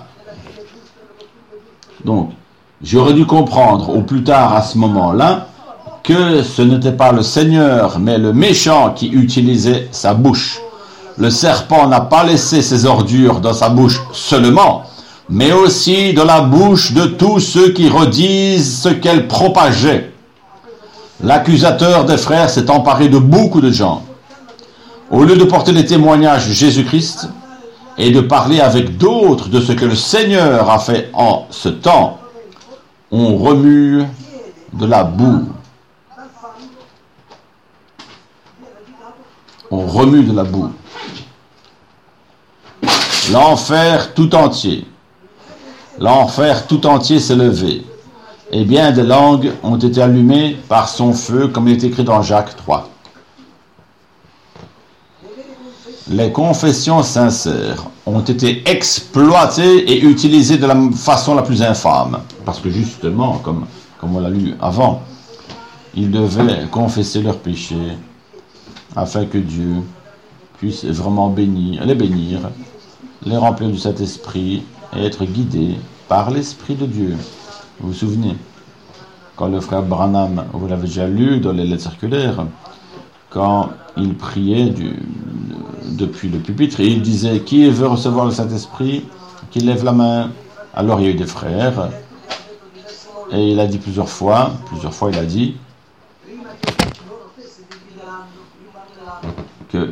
Donc, j'aurais dû comprendre au plus tard à ce moment-là que ce n'était pas le Seigneur, mais le méchant qui utilisait sa bouche. Le serpent n'a pas laissé ses ordures dans sa bouche seulement, mais aussi dans la bouche de tous ceux qui redisent ce qu'elle propageait. L'accusateur des frères s'est emparé de beaucoup de gens. Au lieu de porter les témoignages de Jésus-Christ et de parler avec d'autres de ce que le Seigneur a fait en ce temps, on remue de la boue. On remue de la boue. L'enfer tout entier s'est levé, et bien des langues ont été allumées par son feu, comme il est écrit dans Jacques 3. Les confessions sincères ont été exploitées et utilisées de la façon la plus infâme, parce que justement, comme on l'a lu avant, ils devaient confesser leurs péchés, afin que Dieu puisse vraiment les bénir, les remplir du Saint-Esprit et être guidés par l'Esprit de Dieu. Vous vous souvenez, quand le frère Branham, vous l'avez déjà lu dans les lettres circulaires, quand il priait depuis le pupitre, et il disait: qui veut recevoir le Saint-Esprit, qu'il lève la main. Alors il y a eu des frères, et il a dit plusieurs fois il a dit que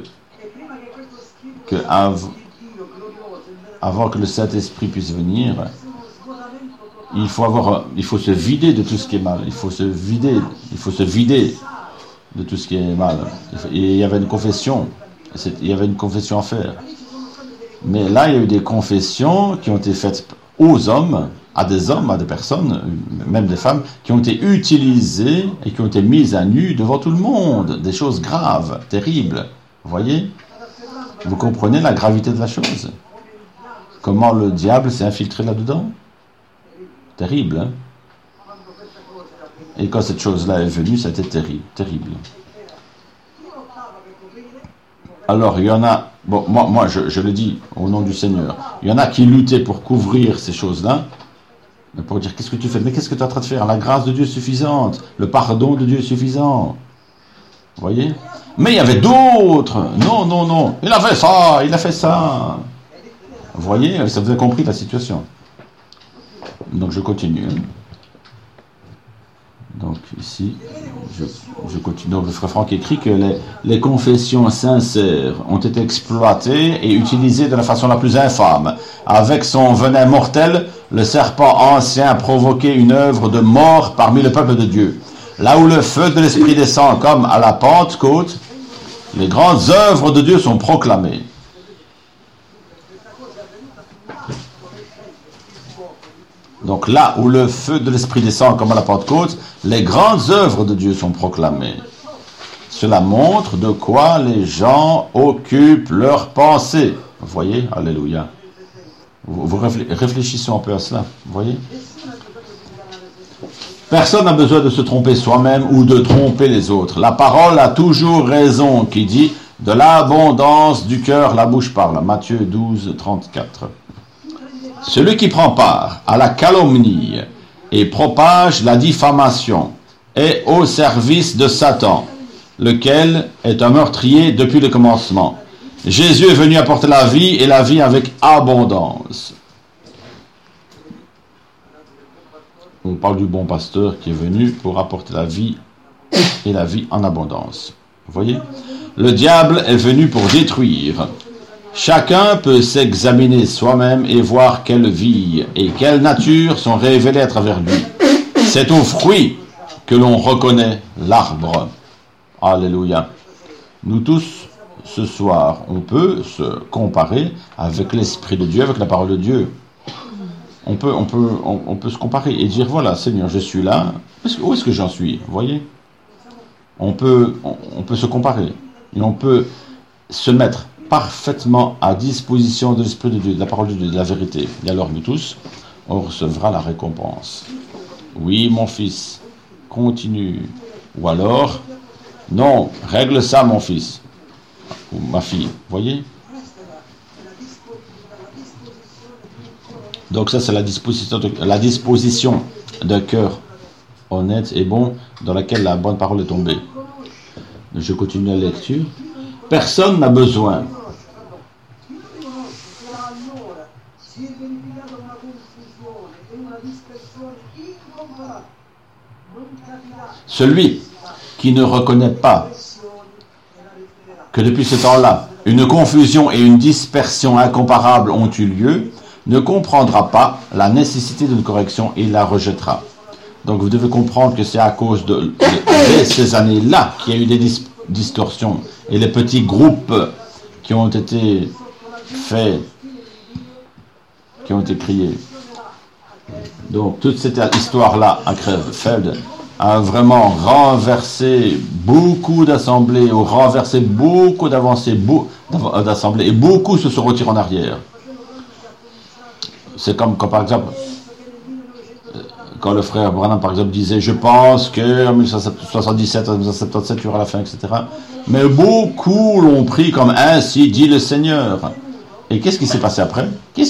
avant que le Saint-Esprit puisse venir, il faut se vider de tout ce qui est mal. Il faut se vider de tout ce qui est mal. Et il y avait une confession à faire. Mais là, il y a eu des confessions qui ont été faites aux hommes, à des personnes, même des femmes, qui ont été utilisées et qui ont été mises à nu devant tout le monde. Des choses graves, terribles. Vous voyez? Vous comprenez la gravité de la chose? Comment le diable s'est infiltré là-dedans? Terrible, hein? Et quand cette chose-là est venue, ça a été terrible. Alors, il y en a, bon, moi je le dis au nom du Seigneur, il y en a qui luttaient pour couvrir ces choses-là, mais pour dire: qu'est-ce que tu fais? Mais qu'est-ce que tu es en train de faire? La grâce de Dieu est suffisante, le pardon de Dieu est suffisant. Vous voyez? Mais il y avait d'autres. Non, il a fait ça. Vous voyez, ça vous a compris la situation. Donc je continue. Donc ici, je continue. Donc le frère Franck écrit que les confessions sincères ont été exploitées et utilisées de la façon la plus infâme. Avec son venin mortel, le serpent ancien a provoqué une œuvre de mort parmi le peuple de Dieu. Là où le feu de l'Esprit descend comme à la Pentecôte, les grandes œuvres de Dieu sont proclamées. Donc là où le feu de l'Esprit descend comme à la Pentecôte, les grandes œuvres de Dieu sont proclamées. Cela montre de quoi les gens occupent leurs pensées. Vous voyez, alléluia. Vous réfléchissez un peu à cela, vous voyez. Personne n'a besoin de se tromper soi-même ou de tromper les autres. La parole a toujours raison qui dit « De l'abondance du cœur, la bouche parle ». Matthieu 12, 34. Celui qui prend part à la calomnie et propage la diffamation est au service de Satan, lequel est un meurtrier depuis le commencement. Jésus est venu apporter la vie et la vie avec abondance. On parle du bon pasteur qui est venu pour apporter la vie et la vie en abondance. Vous voyez? Le diable est venu pour détruire. Chacun peut s'examiner soi-même et voir quelle vie et quelle nature sont révélées à travers lui. C'est au fruit que l'on reconnaît l'arbre. Alléluia. Nous tous, ce soir, on peut se comparer avec l'Esprit de Dieu, avec la parole de Dieu. On peut se comparer et dire, voilà, Seigneur, je suis là. Où est-ce que j'en suis? Vous voyez? On peut se comparer. Et on peut se mettre parfaitement à disposition de l'Esprit de Dieu, de la parole de Dieu, de la vérité. Et alors, nous tous, on recevra la récompense. Oui, mon fils, continue. Ou alors, non, règle ça, mon fils. Ou ma fille. Vous voyez? Donc ça, c'est la disposition d'un cœur honnête et bon dans laquelle la bonne parole est tombée. Je continue la lecture. Personne n'a besoin. Celui qui ne reconnaît pas que depuis ce temps-là, une confusion et une dispersion incomparables ont eu lieu, ne comprendra pas la nécessité d'une correction et la rejettera. Donc vous devez comprendre que c'est à cause de ces années-là qu'il y a eu des distorsions et les petits groupes qui ont été faits, qui ont été créés. Donc toute cette histoire-là à Krefeld a vraiment renversé beaucoup d'assemblées, ou renversé beaucoup d'avancées d'assemblées, et beaucoup se sont retirés en arrière. C'est comme quand, par exemple, quand le frère Branham, par exemple, disait « Je pense qu'en 1977, en 1977, il y aura la fin, etc. » Mais beaucoup l'ont pris comme « Ainsi dit le Seigneur ». Et qu'est-ce qui s'est passé après?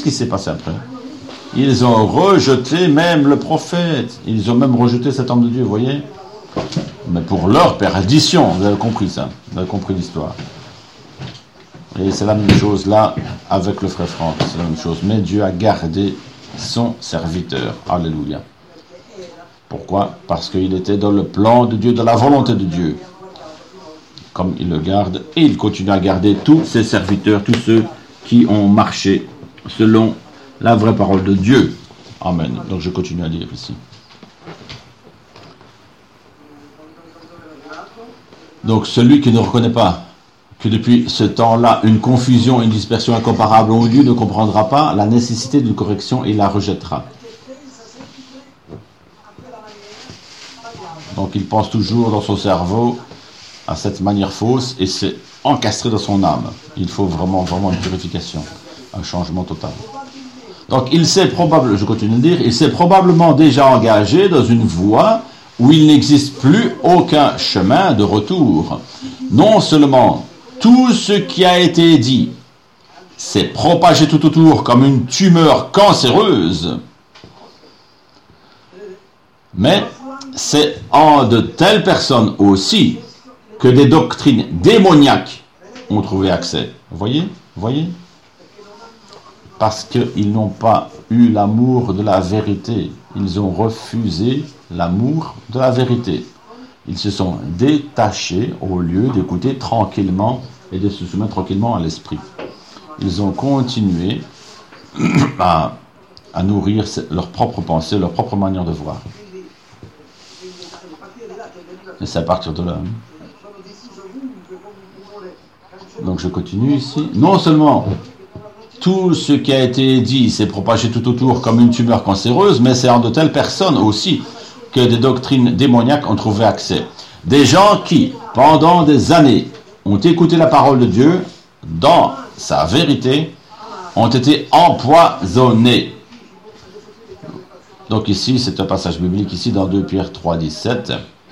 Ils ont rejeté même le prophète. Ils ont même rejeté cet homme de Dieu, vous voyez? Mais pour leur perdition, vous avez compris ça. Vous avez compris l'histoire. Et c'est la même chose là avec le frère Franck. C'est la même chose. Mais Dieu a gardé son serviteur. Alléluia. Pourquoi? Parce qu'il était dans le plan de Dieu, dans la volonté de Dieu. Comme il le garde, et il continue à garder tous ses serviteurs, tous ceux qui ont marché selon la vraie parole de Dieu. Amen. Donc je continue à lire ici. Donc celui qui ne reconnaît pas que depuis ce temps-là, une confusion et une dispersion incomparable ont eu lieu ne comprendra pas la nécessité d'une correction et la rejettera. Donc il pense toujours dans son cerveau à cette manière fausse et c'est encastré dans son âme. Il faut vraiment une purification, un changement total. Donc il s'est probablement, je continue de dire, il s'est probablement déjà engagé dans une voie où il n'existe plus aucun chemin de retour. Non seulement tout ce qui a été dit s'est propagé tout autour comme une tumeur cancéreuse, mais c'est en de telles personnes aussi que des doctrines démoniaques ont trouvé accès. Vous voyez? Parce qu'ils n'ont pas eu l'amour de la vérité. Ils ont refusé l'amour de la vérité. Ils se sont détachés au lieu d'écouter tranquillement et de se soumettre tranquillement à l'esprit. Ils ont continué à nourrir leur propre pensée, leur propre manière de voir. Et c'est à partir de là. Donc je continue ici. Non seulement tout ce qui a été dit s'est propagé tout autour comme une tumeur cancéreuse, mais c'est en de telles personnes aussi que des doctrines démoniaques ont trouvé accès. Des gens qui, pendant des années, ont écouté la parole de Dieu dans sa vérité, ont été empoisonnés. Donc ici, c'est un passage biblique, ici dans 2 Pierre 3, 17.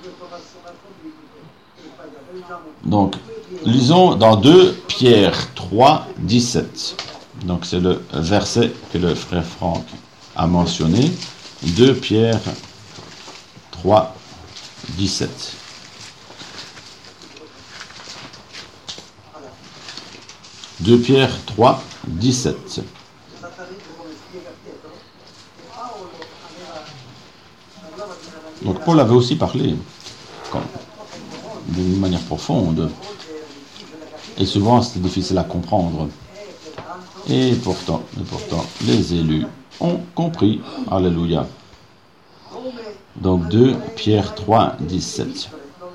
Donc, lisons dans 2 Pierre 3, 17. Donc c'est le verset que le frère Franck a mentionné. 2 Pierre 3, 17. « 2 Pierre 3, 17. Donc Paul avait aussi parlé d'une manière profonde. Et souvent c'était difficile à comprendre. Et pourtant, les élus ont compris. Alléluia. Donc 2 Pierre 3, 17.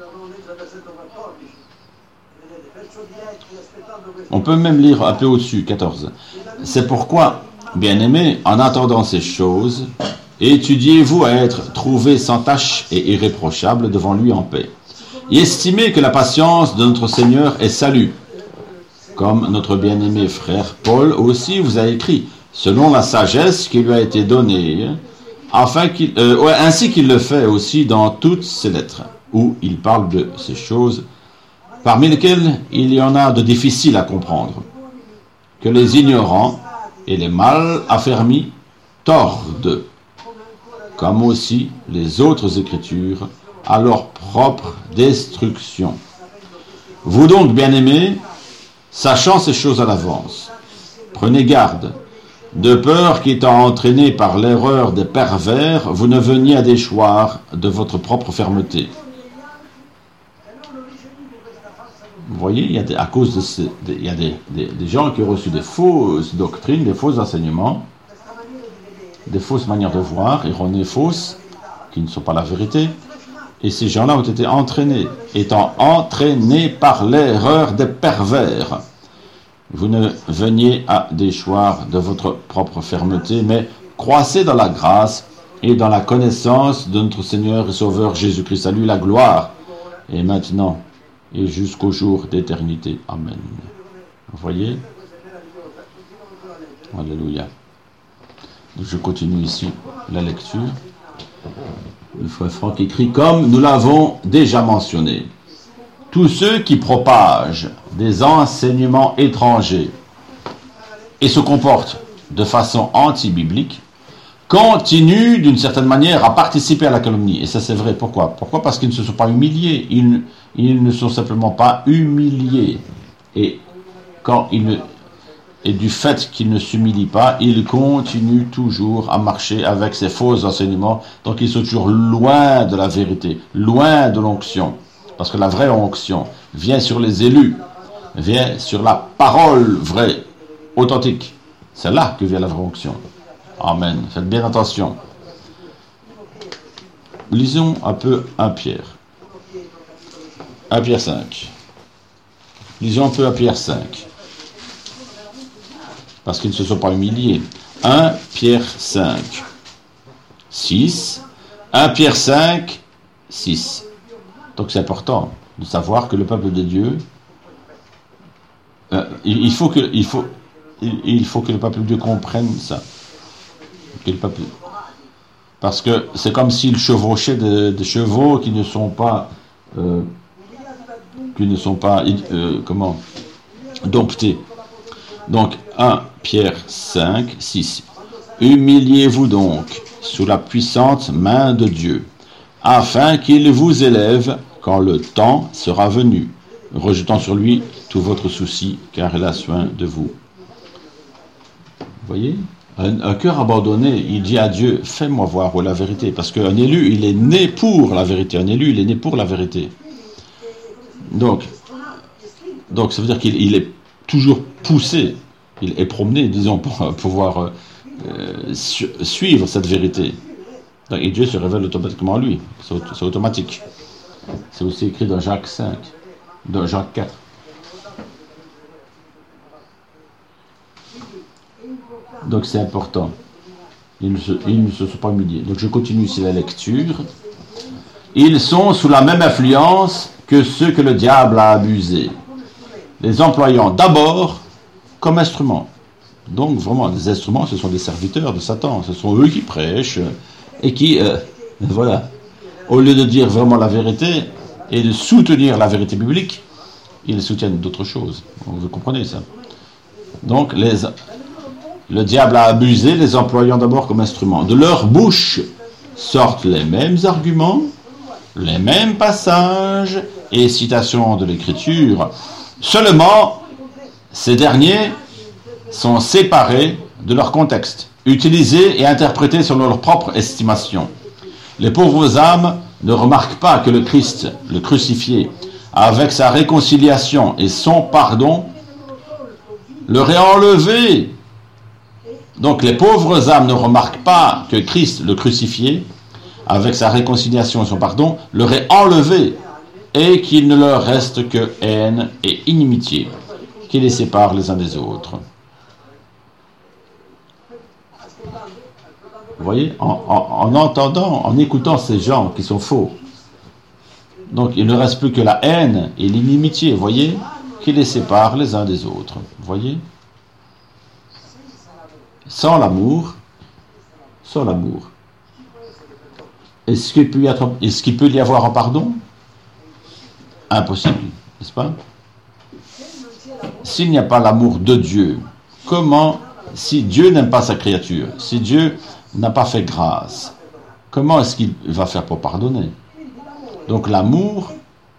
On peut même lire un peu au-dessus, 14. C'est pourquoi, bien-aimés, en attendant ces choses, étudiez-vous à être trouvés sans tache et irréprochables devant lui en paix. Et estimez que la patience de notre Seigneur est salut. Comme notre bien-aimé frère Paul aussi vous a écrit, selon la sagesse qui lui a été donnée, ainsi qu'il le fait aussi dans toutes ses lettres, où il parle de ces choses, parmi lesquelles il y en a de difficiles à comprendre, que les ignorants et les mal affermis tordent, comme aussi les autres Écritures, à leur propre destruction. Vous donc, bien-aimés, sachant ces choses à l'avance, prenez garde, de peur qu'étant entraînés par l'erreur des pervers, vous ne veniez à déchoir de votre propre fermeté. Vous voyez, il y a à cause de il y a des gens qui ont reçu des fausses doctrines, des faux enseignements, des fausses manières de voir, erronées, fausses, qui ne sont pas la vérité. Et ces gens-là ont été entraînés, étant entraînés par l'erreur des pervers. Vous ne veniez à déchoir de votre propre fermeté, mais croissez dans la grâce et dans la connaissance de notre Seigneur et Sauveur Jésus-Christ. À lui la gloire, et maintenant, et jusqu'au jour d'éternité. Amen. Vous voyez? Alléluia. Je continue ici la lecture. Le frère Franck écrit, comme nous l'avons déjà mentionné, tous ceux qui propagent des enseignements étrangers et se comportent de façon anti-biblique continuent d'une certaine manière à participer à la calomnie. Et ça c'est vrai. Pourquoi? Pourquoi? Parce qu'ils ne se sont pas humiliés. Ils ne sont simplement pas humiliés. Et du fait qu'ils ne s'humilient pas, ils continuent toujours à marcher avec ces faux enseignements. Donc ils sont toujours loin de la vérité, loin de l'onction. Parce que la vraie onction vient sur les élus, vient sur la parole vraie, authentique. C'est là que vient la vraie onction. Amen. Faites bien attention. Lisons un peu 1 Pierre. 1 Pierre 5. Lisons un peu 1 Pierre 5. Parce qu'ils ne se sont pas humiliés. 1 Pierre 5. 6. 1 Pierre 5. 6. Donc c'est important de savoir que le peuple de Dieu, il faut que le peuple de Dieu comprenne ça. Parce que c'est comme s'il chevauchait des chevaux qui ne sont pas domptés. Donc 1 Pierre 5, 6. Humiliez-vous donc sous la puissante main de Dieu, afin qu'il vous élève quand le temps sera venu, rejetant sur lui tout votre souci, car il a soin de vous. Vous voyez? Un cœur abandonné, il dit à Dieu, fais-moi voir la vérité, parce qu'un élu, il est né pour la vérité. Un élu, il est né pour la vérité. Donc ça veut dire qu'il est toujours poussé, il est promené, disons, pour pouvoir suivre cette vérité. Et Dieu se révèle automatiquement à lui. C'est automatique. C'est aussi écrit dans Jacques 5, dans Jacques 4. Donc c'est important. Ils ne se sont pas humiliés. Donc je continue ici la lecture. Ils sont sous la même influence que ceux que le diable a abusés, les employant d'abord comme instruments. Donc vraiment, les instruments, ce sont des serviteurs de Satan. Ce sont eux qui prêchent et qui, voilà, au lieu de dire vraiment la vérité et de soutenir la vérité biblique, ils soutiennent d'autres choses. Vous comprenez ça? Donc le diable a abusé, les employant d'abord comme instruments. De leur bouche sortent les mêmes arguments, les mêmes passages et citations de l'Écriture. Seulement, ces derniers sont séparés de leur contexte, utilisés et interprétés selon leur propre estimation. Les pauvres âmes ne remarquent pas que le Christ, le crucifié, avec sa réconciliation et son pardon, leur est enlevé. Donc les pauvres âmes ne remarquent pas que Christ, le crucifié, avec sa réconciliation et son pardon, leur est enlevé, et qu'il ne leur reste que haine et inimitié, qui les séparent les uns des autres. Vous voyez, en entendant, en écoutant ces gens qui sont faux, donc il ne reste plus que la haine et l'inimitié, vous voyez, qui les séparent les uns des autres. Vous voyez? Sans l'amour, est-ce qu'il peut y avoir un pardon? Impossible, n'est-ce pas? S'il n'y a pas l'amour de Dieu, comment, si Dieu n'aime pas sa créature, si Dieu n'a pas fait grâce, comment est-ce qu'il va faire pour pardonner? Donc l'amour,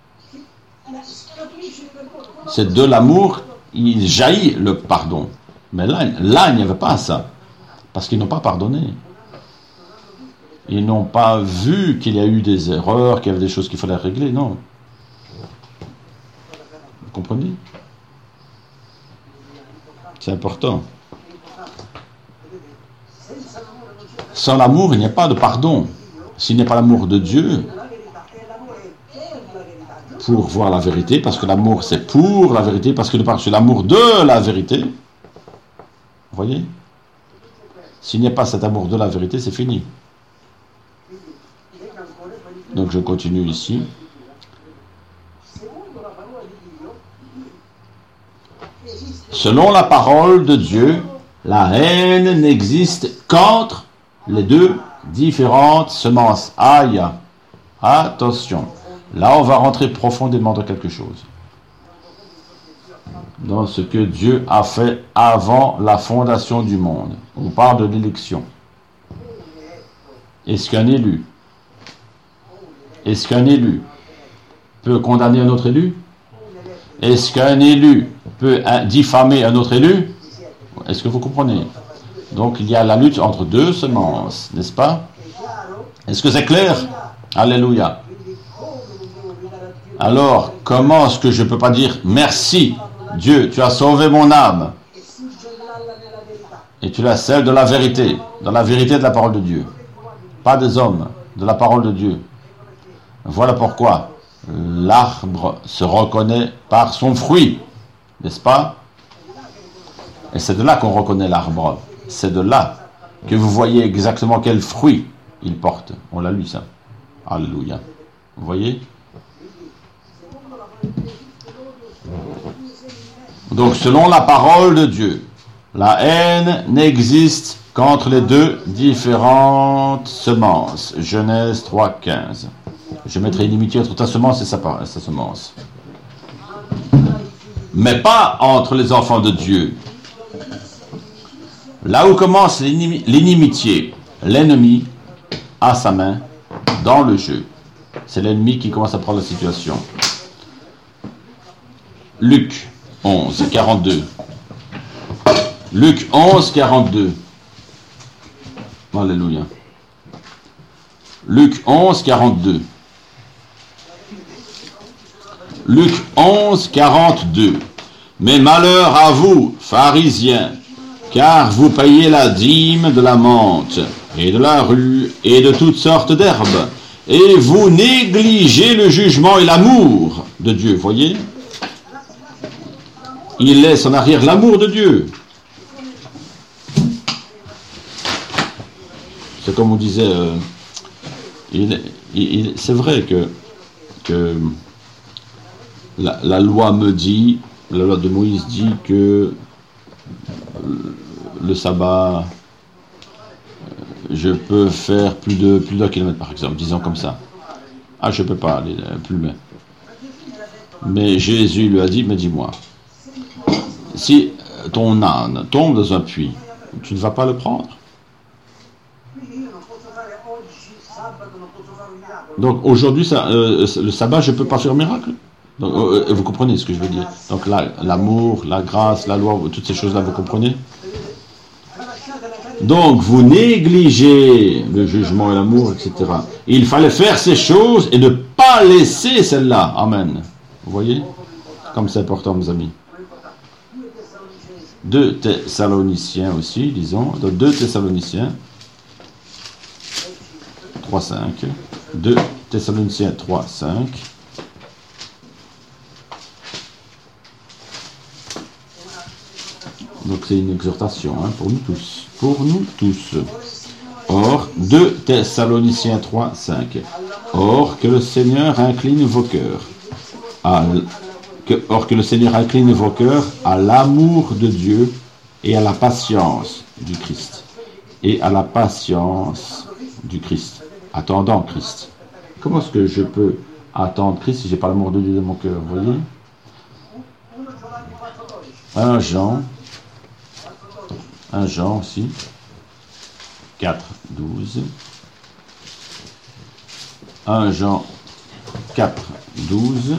c'est de l'amour, il jaillit le pardon. Mais là il n'y avait pas ça, parce qu'ils n'ont pas pardonné. Ils n'ont pas vu qu'il y a eu des erreurs, qu'il y avait des choses qu'il fallait régler, non. Vous comprenez? C'est important. Sans l'amour, il n'y a pas de pardon. S'il n'y a pas l'amour de Dieu, pour voir la vérité, parce que l'amour c'est pour la vérité, parce que c'est l'amour de la vérité. Vous voyez? S'il n'y a pas cet amour de la vérité, c'est fini. Donc je continue ici. Selon la parole de Dieu, la haine n'existe qu'entre les deux différentes semences. Aïe, attention. Là, on va rentrer profondément dans quelque chose. Dans ce que Dieu a fait avant la fondation du monde. On parle de l'élection. Est-ce qu'un élu peut condamner un autre élu? Est-ce qu'un élu peut diffamer un autre élu? Est-ce que vous comprenez? Donc il y a la lutte entre deux semences, n'est-ce pas? Est-ce que c'est clair? Alléluia. Alors, comment est-ce que je ne peux pas dire merci Dieu, tu as sauvé mon âme et tu la celle de la vérité, dans la vérité de la parole de Dieu, pas des hommes, de la parole de Dieu. Voilà pourquoi l'arbre se reconnaît par son fruit, n'est-ce pas? Et c'est de là qu'on reconnaît l'arbre. C'est de là que vous voyez exactement quel fruit il porte. On l'a lu ça. Alléluia. Vous voyez? Donc selon la parole de Dieu, la haine n'existe qu'entre les deux différentes semences. Genèse 3,15. Je mettrai inimitié entre ta semence et sa semence. Mais pas entre les enfants de Dieu. Là où commence l'inimitié, l'ennemi a sa main dans le jeu. C'est l'ennemi qui commence à prendre la situation. Luc 11, 42. Luc 11, 42. Alléluia. Luc 11, 42. Luc 11, 42. Mais malheur à vous, pharisiens, car vous payez la dîme de la menthe et de la rue, et de toutes sortes d'herbes. Et vous négligez le jugement et l'amour de Dieu, voyez? Il laisse en arrière l'amour de Dieu. C'est comme on disait, c'est vrai que la loi me dit, la loi de Moïse dit que le sabbat, je peux faire plus d'un kilomètre par exemple, disons comme ça. Ah, je peux pas aller plus loin. Mais Jésus lui a dit, mais dis-moi, si ton âne tombe dans un puits, tu ne vas pas le prendre? Donc aujourd'hui, le sabbat, je ne peux pas faire miracle. Donc, vous comprenez ce que je veux dire? Donc là, l'amour, la grâce, la loi, toutes ces choses-là, vous comprenez? Donc vous négligez le jugement et l'amour, etc. Il fallait faire ces choses et ne pas laisser celles-là. Amen. Vous voyez? Comme c'est important, mes amis. 2 Thessaloniciens aussi, disons. 2 Thessaloniciens 3.5. 2 Thessaloniciens 3.5. Donc c'est une exhortation pour nous tous. Pour nous tous. Or, 2 Thessaloniciens 3.5. Or, que le Seigneur incline vos cœurs. Or, que le Seigneur incline vos cœurs à l'amour de Dieu et à la patience du Christ. Et à la patience du Christ. Attendant Christ. Comment est-ce que je peux attendre Christ si je n'ai pas l'amour de Dieu dans mon cœur? Vous voyez? 1 Jean aussi. 4, 12. 1 Jean 4, 12.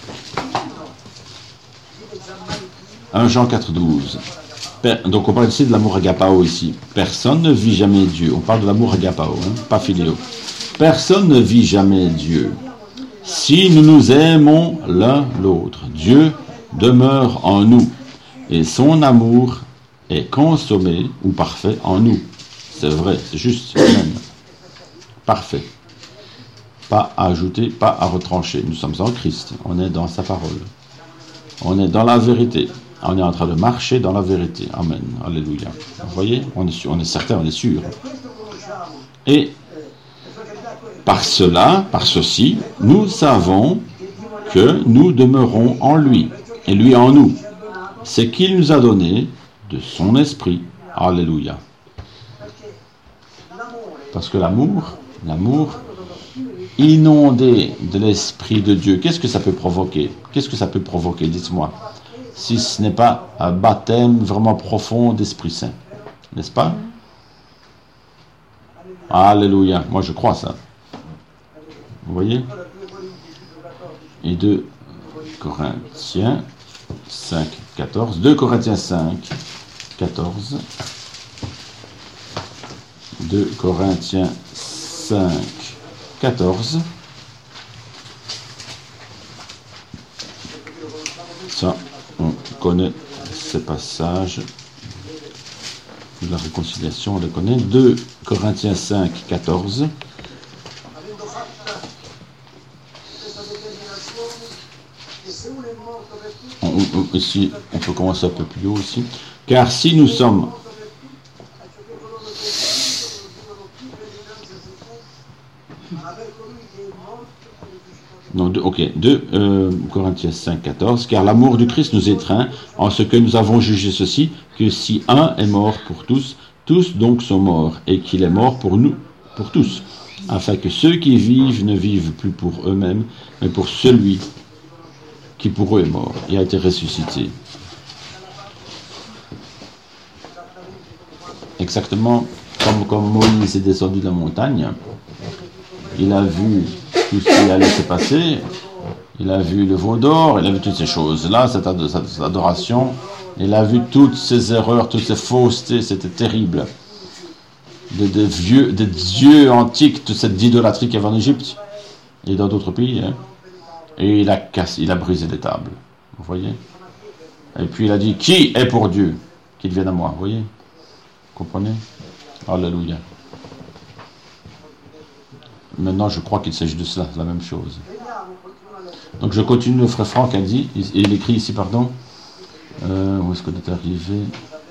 1 Jean 4, 12. Donc on parle ici de l'amour agapao ici. Personne ne vit jamais Dieu. On parle de l'amour agapao, pas philéo. Personne ne vit jamais Dieu. Si nous nous aimons l'un l'autre, Dieu demeure en nous et son amour est consommé ou parfait en nous. C'est vrai, c'est juste, c'est même. Parfait. Pas à ajouter, pas à retrancher. Nous sommes en Christ. On est dans sa parole. On est dans la vérité. On est en train de marcher dans la vérité. Amen. Alléluia. Vous voyez, on est certain, on est sûr. Et par cela, par ceci, nous savons que nous demeurons en lui et lui en nous. C'est qu'il nous a donné de son esprit. Alléluia. Parce que l'amour inondé de l'esprit de Dieu, qu'est-ce que ça peut provoquer? Qu'est-ce que ça peut provoquer? Dites-moi. Si ce n'est pas un baptême vraiment profond d'Esprit Saint. N'est-ce pas? Alléluia. Moi, je crois ça. Vous voyez? Et 2 Corinthiens 5, 14. 2 Corinthiens 5, 14. 2 Corinthiens 5, 14. Ça, on connaît ces passages de la réconciliation, on les connaît. 2 Corinthiens 5, 14. Ici, on peut commencer un peu plus haut aussi. Car si nous sommes... Non, 2 Corinthiens 5, 14. Car l'amour du Christ nous étreint, en ce que nous avons jugé ceci, que si un est mort pour tous, tous donc sont morts, et qu'il est mort pour nous, pour tous, afin que ceux qui vivent ne vivent plus pour eux-mêmes, mais pour celui qui pour eux est mort et a été ressuscité. Exactement comme Moïse est descendu de la montagne, il a vu tout ce qui allait se passer, il a vu le veau d'or, il a vu toutes ces choses-là, cette adoration, il a vu toutes ces erreurs, toutes ces faussetés, c'était terrible. Des dieux antiques, toute cette idolâtrie qu'il y avait en Égypte et dans d'autres pays, et il a brisé les tables, vous voyez. Et puis il a dit, qui est pour Dieu? Qu'il vienne à moi, vous voyez. Comprenez? Alléluia. maintenant je crois qu'il s'agit de cela, la même chose. Donc je continue, le frère Franck a dit, il écrit ici, pardon, où est-ce qu'on est arrivé?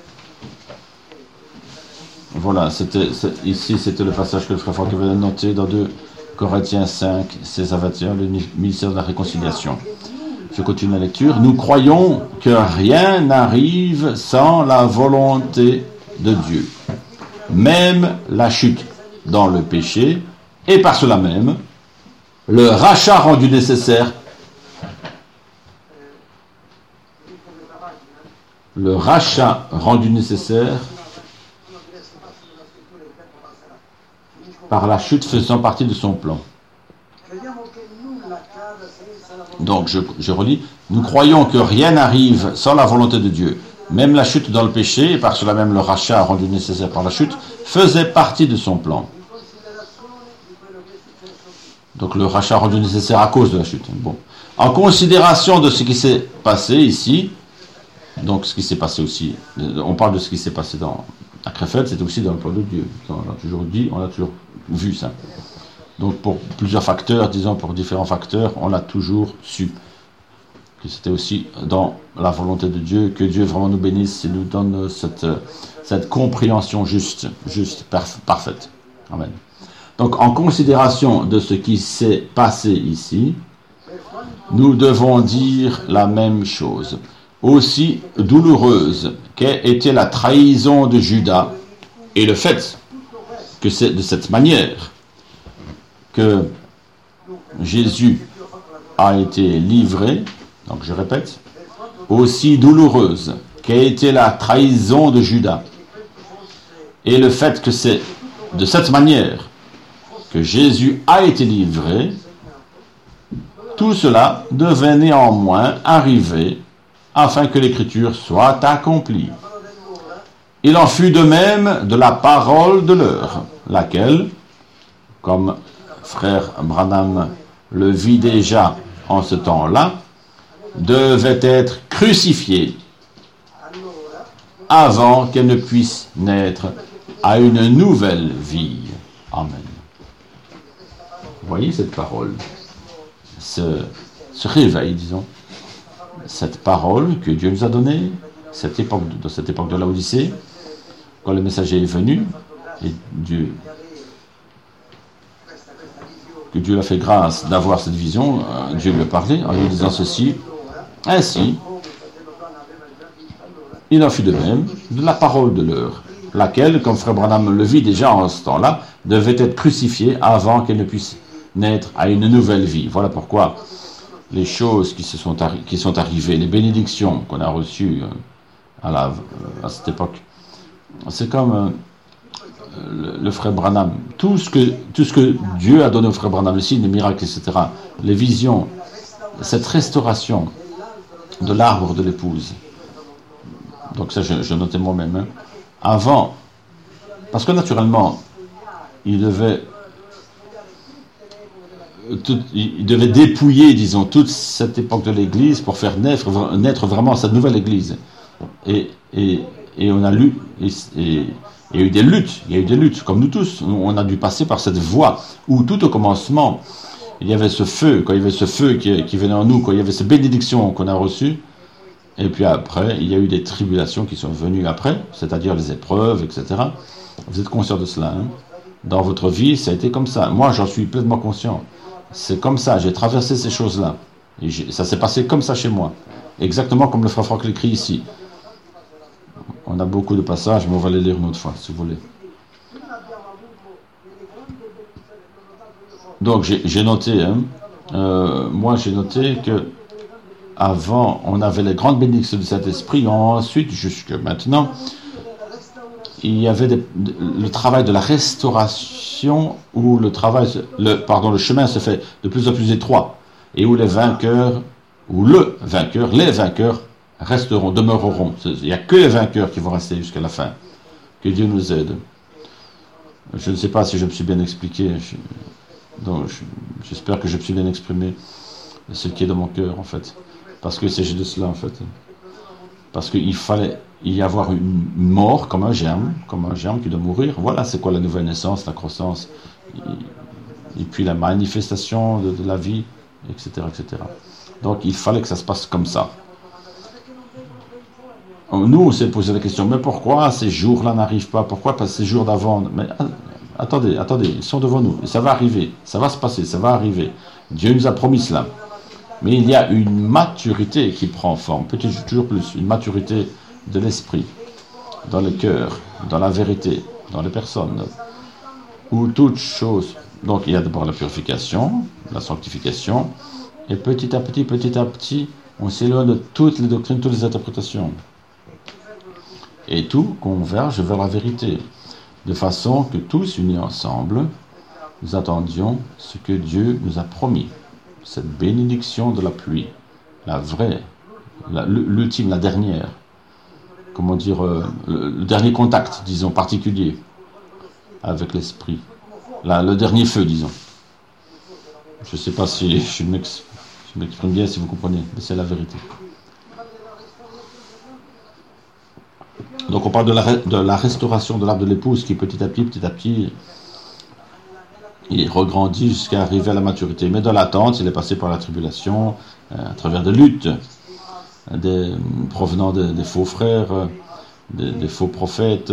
Voilà, ici c'était le passage que le frère Franck avait noté dans 2 Corinthiens 5, 16 à 21, le ministère de la réconciliation. Je continue la lecture. Nous croyons que rien n'arrive sans la volonté de Dieu. Même la chute dans le péché, et par cela même, le rachat rendu nécessaire, par la chute faisant partie de son plan. Donc, je relis. Nous croyons que rien n'arrive sans la volonté de Dieu. Même la chute dans le péché, et par cela même le rachat rendu nécessaire par la chute, faisait partie de son plan. Donc, le rachat rendu nécessaire à cause de la chute. Bon. En considération de ce qui s'est passé ici, donc ce qui s'est passé aussi, on parle de ce qui s'est passé à Krefeld, c'était aussi dans le plan de Dieu. On a toujours vu ça. Donc pour plusieurs facteurs, disons pour différents facteurs, on a toujours su que c'était aussi dans la volonté de Dieu, que Dieu vraiment nous bénisse et nous donne cette compréhension juste, parfaite. Amen. Donc en considération de ce qui s'est passé ici, nous devons dire la même chose. Aussi douloureuse qu'ait été la trahison de Judas, et le fait que c'est de cette manière que Jésus a été livré, donc je répète, aussi douloureuse qu'ait été la trahison de Judas, et le fait que c'est de cette manière que Jésus a été livré, tout cela devait néanmoins arriver afin que l'Écriture soit accomplie. Il en fut de même de la parole de l'heure, laquelle, comme frère Branham le vit déjà en ce temps-là, devait être crucifiée avant qu'elle ne puisse naître à une nouvelle vie. Amen. Vous voyez cette parole, ce réveil, disons, cette parole que Dieu nous a donnée, dans cette époque de l'Odyssée, quand le messager est venu, et que Dieu a fait grâce d'avoir cette vision, Dieu lui a parlé en lui disant ceci, ainsi, il en fut de même de la parole de l'heure, laquelle, comme frère Branham le vit déjà en ce temps-là, devait être crucifiée avant qu'elle ne puisse naître à une nouvelle vie. Voilà pourquoi les choses qui sont arrivées, les bénédictions qu'on a reçues à cette époque, c'est comme le frère Branham. Tout ce que Dieu a donné au frère Branham, les signes, les miracles, etc., les visions, cette restauration de l'arbre de l'épouse. Donc ça, je notais moi-même. Avant, parce que naturellement, il devait dépouiller, disons, toute cette époque de l'Église pour faire naître vraiment cette nouvelle Église. Et on a lu, et il y a eu des luttes, comme nous tous. On a dû passer par cette voie où tout au commencement, il y avait ce feu, quand il y avait ce feu qui venait en nous, quand il y avait ces bénédictions qu'on a reçues, et puis après, il y a eu des tribulations qui sont venues après, c'est-à-dire les épreuves, etc. Vous êtes conscient de cela, hein? Dans votre vie, ça a été comme ça. Moi, j'en suis pleinement conscient. C'est comme ça, j'ai traversé ces choses-là. Et ça s'est passé comme ça chez moi. Exactement comme le frère Franck l'écrit ici. On a beaucoup de passages, mais on va les lire une autre fois, si vous voulez. Donc, j'ai noté, moi j'ai noté que avant, on avait les grandes bénédictions du Saint-Esprit, ensuite, jusque maintenant, il y avait le travail de la restauration, où le chemin se fait de plus en plus étroit, et où les vainqueurs resteront, demeureront. Il n'y a que les vainqueurs qui vont rester jusqu'à la fin. Que Dieu nous aide. Je ne sais pas si je me suis bien expliqué. Donc, j'espère que je me suis bien exprimé ce qui est dans mon cœur, en fait. Parce qu'il s'agit de cela, en fait. Parce qu'il fallait y avoir une mort comme un germe qui doit mourir. Voilà, c'est quoi la nouvelle naissance, la croissance. et puis la manifestation de la vie, etc., etc. Donc il fallait que ça se passe comme ça. Nous, on s'est posé la question, mais pourquoi ces jours-là n'arrivent pas? Pourquoi pas ces jours d'avant? Mais attendez, ils sont devant nous, ça va arriver, ça va se passer, ça va arriver. Dieu nous a promis cela. Mais il y a une maturité qui prend forme, peut-être toujours plus, une maturité de l'esprit, dans le cœur, dans la vérité, dans les personnes, où toute chose. Donc il y a d'abord la purification, la sanctification, et petit à petit, on s'éloigne de toutes les doctrines, toutes les interprétations. Et tout converge vers la vérité, de façon que tous unis ensemble, nous attendions ce que Dieu nous a promis, cette bénédiction de la pluie, la vraie, l'ultime, la dernière, comment dire, le dernier contact, disons, particulier avec l'esprit, le dernier feu, disons. Je ne sais pas si je m'exprime bien, si vous comprenez, mais c'est la vérité. Donc on parle de la restauration de l'arbre de l'épouse qui petit à petit, il regrandit jusqu'à arriver à la maturité. Mais dans l'attente, il est passé par la tribulation, à travers des luttes provenant des faux frères, des faux prophètes.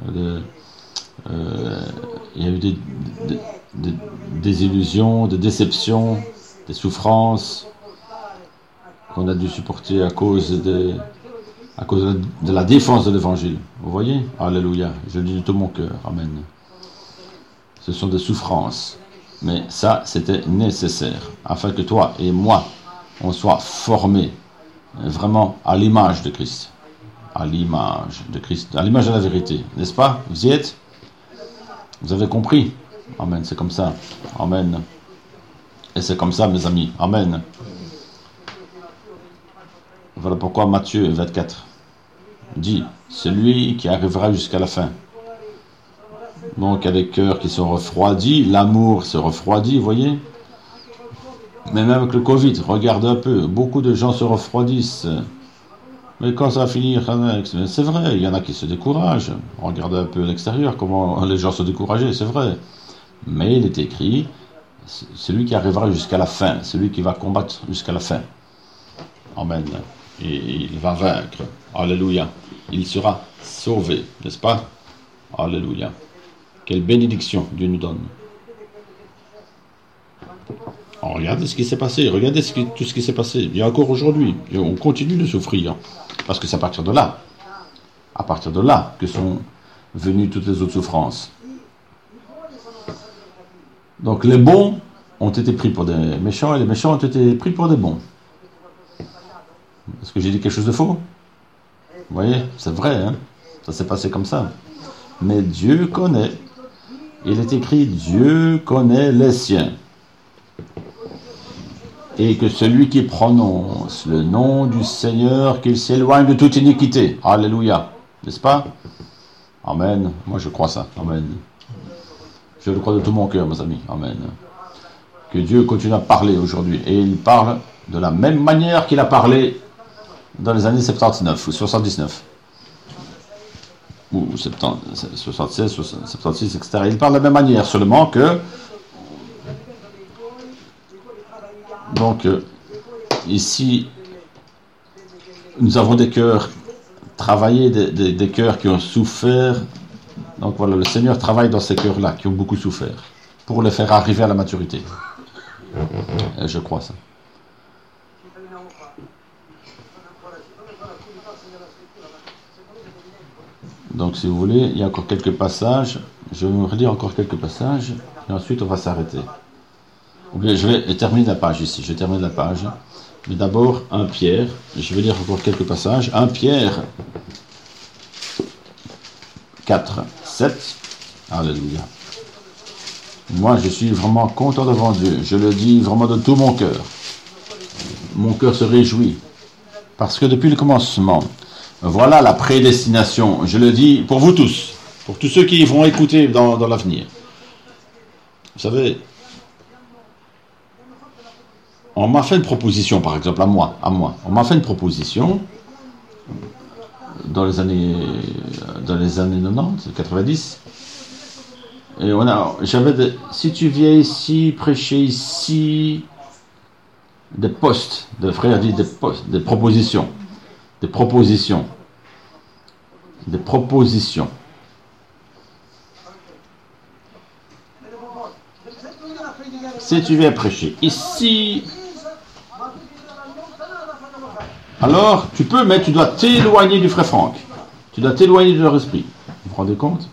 Il y a eu des illusions, des déceptions, des souffrances qu'on a dû supporter à cause de la défense de l'évangile. Vous voyez? Alléluia. Je le dis de tout mon cœur. Amen. Ce sont des souffrances. Mais ça, c'était nécessaire. Afin que toi et moi, on soit formés vraiment à l'image de Christ. À l'image de Christ. À l'image de la vérité. N'est-ce pas? Vous y êtes? Vous avez compris? Amen. C'est comme ça. Amen. Et c'est comme ça, mes amis. Amen. Voilà pourquoi Matthieu 24 dit, celui qui arrivera jusqu'à la fin. Donc, il y a des cœurs qui sont refroidis, l'amour se refroidit, vous voyez. Mais même avec le Covid, regardez un peu, beaucoup de gens se refroidissent. Mais quand ça va finir, c'est vrai, il y en a qui se découragent. Regardez un peu à l'extérieur, comment les gens se découragent, c'est vrai. Mais il est écrit, celui qui arrivera jusqu'à la fin, celui qui va combattre jusqu'à la fin. Amen. Et il va vaincre. Alléluia. Il sera sauvé, n'est-ce pas? Alléluia. Quelle bénédiction Dieu nous donne. Regardez ce qui s'est passé, regardez tout ce qui s'est passé. Et encore aujourd'hui, on continue de souffrir. Parce que c'est à partir de là que sont venues toutes les autres souffrances. Donc les bons ont été pris pour des méchants et les méchants ont été pris pour des bons. Est-ce que j'ai dit quelque chose de faux? Vous voyez, c'est vrai, hein? Ça s'est passé comme ça. Mais Dieu connaît. Il est écrit, Dieu connaît les siens. Et que celui qui prononce le nom du Seigneur, qu'il s'éloigne de toute iniquité. Alléluia. N'est-ce pas? Amen. Moi je crois ça. Amen. Je le crois de tout mon cœur, mes amis. Amen. Que Dieu continue à parler aujourd'hui. Et il parle de la même manière qu'il a parlé dans les années 79 ou 79. Ou 76, 76, etc. Il parle de la même manière, seulement que... Donc, ici, nous avons des cœurs travaillés, des cœurs qui ont souffert. Donc voilà, le Seigneur travaille dans ces cœurs-là, qui ont beaucoup souffert, pour les faire arriver à la maturité. Et je crois ça. Donc si vous voulez, il y a encore quelques passages. Je vais vous relire encore quelques passages, et ensuite on va s'arrêter. Je vais terminer la page ici, Mais d'abord, 1 Pierre, je vais lire encore quelques passages. 1 Pierre 4, 7. Alléluia. Moi, je suis vraiment content devant Dieu. Je le dis vraiment de tout mon cœur. Mon cœur se réjouit. Parce que depuis le commencement, voilà la prédestination. Je le dis pour vous tous. Pour tous ceux qui vont écouter dans l'avenir. Vous savez... On m'a fait une proposition, par exemple, à moi. On m'a fait une proposition dans les années 90, 90. Et si tu viens ici, prêcher ici, des postes, des frères disent des postes, des propositions. Si tu viens prêcher ici, alors tu peux, mais tu dois t'éloigner du frère Franck. Tu dois t'éloigner de leur esprit. Vous vous rendez compte?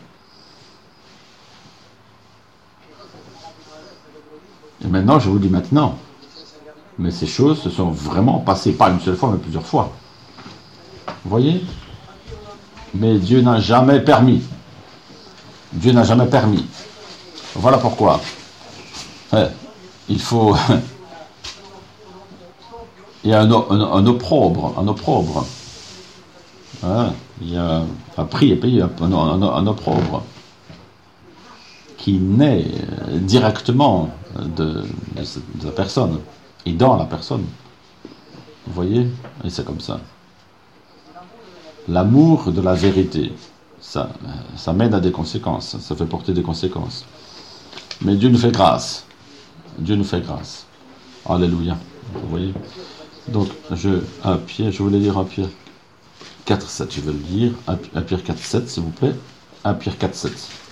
Et maintenant, je vous dis maintenant. Mais ces choses se sont vraiment passées, pas une seule fois, mais plusieurs fois. Vous voyez? Mais Dieu n'a jamais permis. Dieu n'a jamais permis. Voilà pourquoi. Il faut... Il y a un opprobre. Il y a un prix à payer, un opprobre qui naît directement de la personne et dans la personne. Vous voyez? Et c'est comme ça. L'amour de la vérité, ça mène à des conséquences, ça fait porter des conséquences. Mais Dieu nous fait grâce. Alléluia. Vous voyez? Donc, je voulais lire 1 Pierre 4,7, je vais le lire. 1 Pierre 4,7, s'il vous plaît. 1 Pierre 4,7.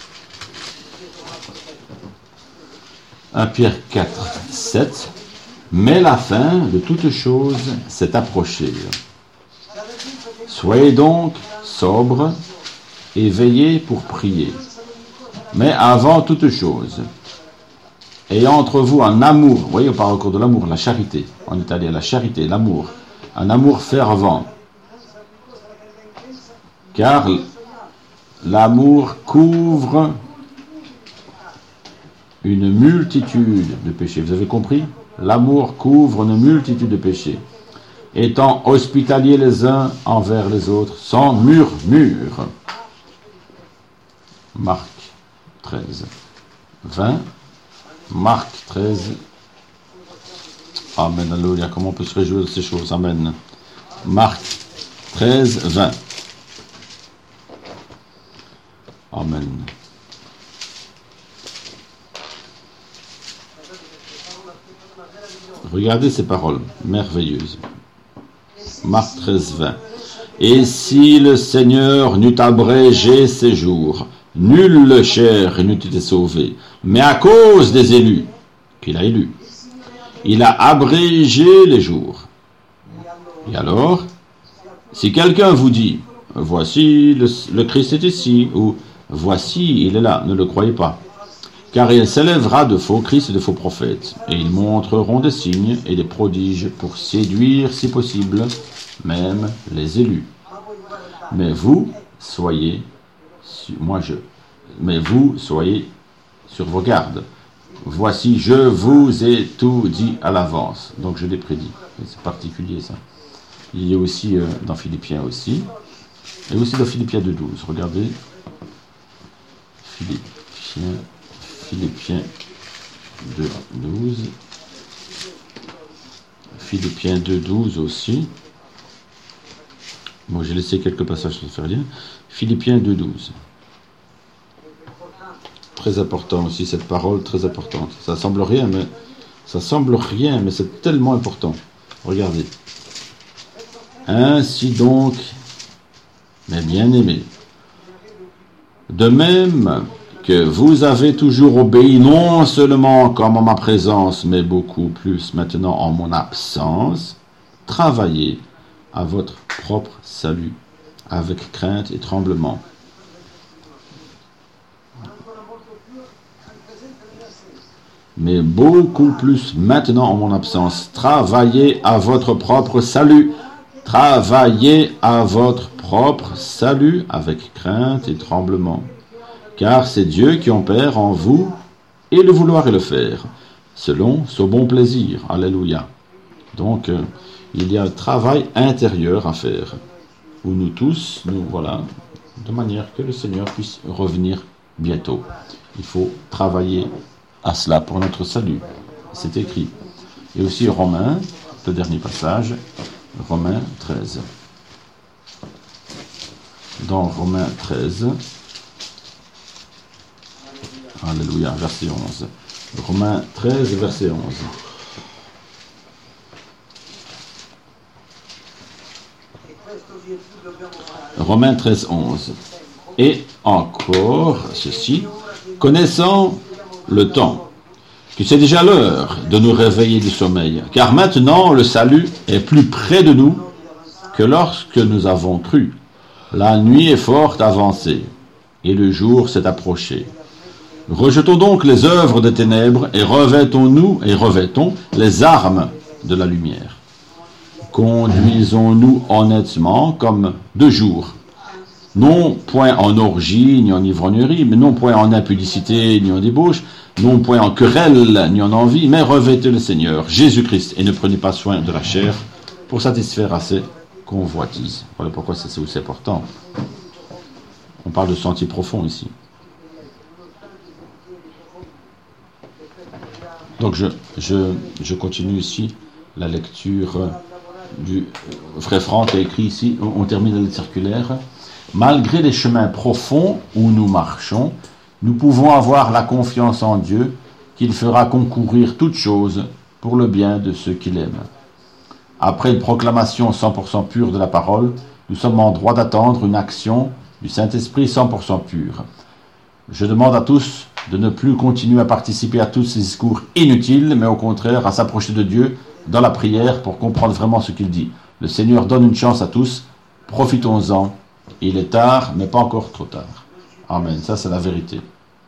1 Pierre 4,7. Mais la fin de toute chose s'est approchée. Soyez donc sobres et veillez pour prier. Mais avant toute chose, ayant entre vous un amour, vous voyez, on parle encore de l'amour, la charité, en italien, la charité, l'amour, un amour fervent, car l'amour couvre une multitude de péchés. Vous avez compris? L'amour couvre une multitude de péchés, étant hospitaliers les uns envers les autres, sans murmure. Marc 13, 20. Marc 13. Amen, alléluia. Comment on peut se réjouir de ces choses? Amen. Marc 13, 20. Amen. Regardez ces paroles merveilleuses. Marc 13, 20. Et si le Seigneur n'eût abrégé ses jours, nulle chair n'eût été sauvée, mais à cause des élus qu'il a élus, il a abrégé les jours. Et alors, si quelqu'un vous dit, voici le Christ est ici, ou voici il est là, ne le croyez pas. Car il s'élèvera de faux Christ et de faux prophètes, et ils montreront des signes et des prodiges pour séduire, si possible, même les élus. Mais vous soyez sur vos gardes. Voici, je vous ai tout dit à l'avance. Donc je l'ai prédit. C'est particulier ça. Il y a aussi dans Philippiens aussi. Et aussi dans Philippiens 2.12. Regardez. Philippiens 2.12. Philippiens 2.12 aussi. Bon, j'ai laissé quelques passages sans faire lien. Philippiens 2.12. Très important aussi, cette parole, très importante. Ça semble rien, mais c'est tellement important. Regardez. Ainsi donc, mes bien-aimés, de même que vous avez toujours obéi, non seulement comme en ma présence, mais beaucoup plus maintenant en mon absence, travaillez à votre propre salut, avec crainte et tremblement. Mais beaucoup plus maintenant en mon absence, travaillez à votre propre salut. Travaillez à votre propre salut avec crainte et tremblement. Car c'est Dieu qui opère en vous et le vouloir et le faire, selon son bon plaisir. Alléluia. Donc, il y a un travail intérieur à faire, où nous tous, voilà, de manière que le Seigneur puisse revenir bientôt. Il faut travailler à cela pour notre salut. C'est écrit. Et aussi Romains, le dernier passage, Romains 13. Dans Romains 13, Alléluia, verset 11. Romains 13, verset 11. Romains 13, 11. Et encore ceci, connaissant le temps, que c'est déjà l'heure de nous réveiller du sommeil, car maintenant le salut est plus près de nous que lorsque nous avons cru. La nuit est fort avancée, et le jour s'est approché. Rejetons donc les œuvres des ténèbres et revêtons les armes de la lumière. Conduisons-nous honnêtement comme de jour, non point en orgie ni en ivrognerie, mais non point en impudicité ni en débauche, non point en querelle ni en envie, mais revêtez le Seigneur Jésus-Christ et ne prenez pas soin de la chair pour satisfaire à ses convoitises. Voilà pourquoi c'est aussi important. On parle de sentier profond ici. Donc je continue ici la lecture du frère Franck a écrit ici, on termine la lettre circulaire. Malgré les chemins profonds où nous marchons, nous pouvons avoir la confiance en Dieu qu'il fera concourir toutes choses pour le bien de ceux qu'il aime. Après une proclamation 100% pure de la parole, nous sommes en droit d'attendre une action du Saint-Esprit 100% pure. Je demande à tous de ne plus continuer à participer à tous ces discours inutiles, mais au contraire à s'approcher de Dieu dans la prière pour comprendre vraiment ce qu'il dit. Le Seigneur donne une chance à tous, profitons-en. Il est tard, mais pas encore trop tard. Amen, ça c'est la vérité.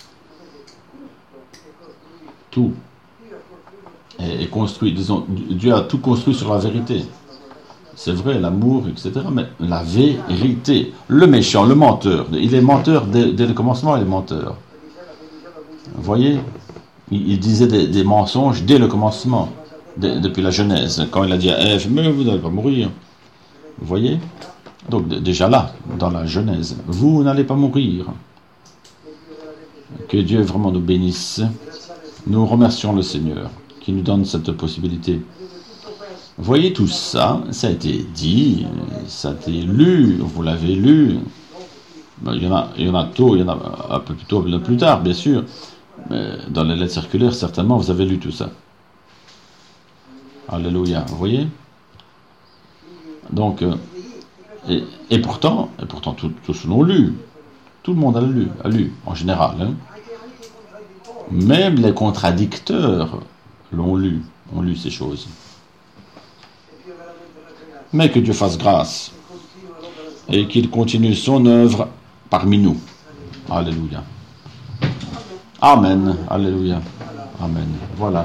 Tout est construit, disons, Dieu a tout construit sur la vérité. C'est vrai, l'amour, etc., mais la vérité. Le méchant, le menteur, il est menteur dès le commencement, il est menteur. Vous voyez, il disait des mensonges dès le commencement, depuis la Genèse, quand il a dit à Ève, mais vous n'allez pas mourir. Vous voyez? Donc déjà là, dans la Genèse, vous n'allez pas mourir. Que Dieu vraiment nous bénisse. Nous remercions le Seigneur qui nous donne cette possibilité. Vous voyez tout ça, ça a été dit, ça a été lu, vous l'avez lu. Il y en a tôt, il y en a un peu plus tôt, un peu plus tard, bien sûr. Mais dans les lettres circulaires, certainement, vous avez lu tout ça. Alléluia, vous voyez? Donc, et pourtant tous l'ont lu. Tout le monde a lu, en général. Hein. Même les contradicteurs ont lu ces choses. Mais que Dieu fasse grâce et qu'il continue son œuvre parmi nous. Alléluia. Amen. Alléluia. Amen. Voilà.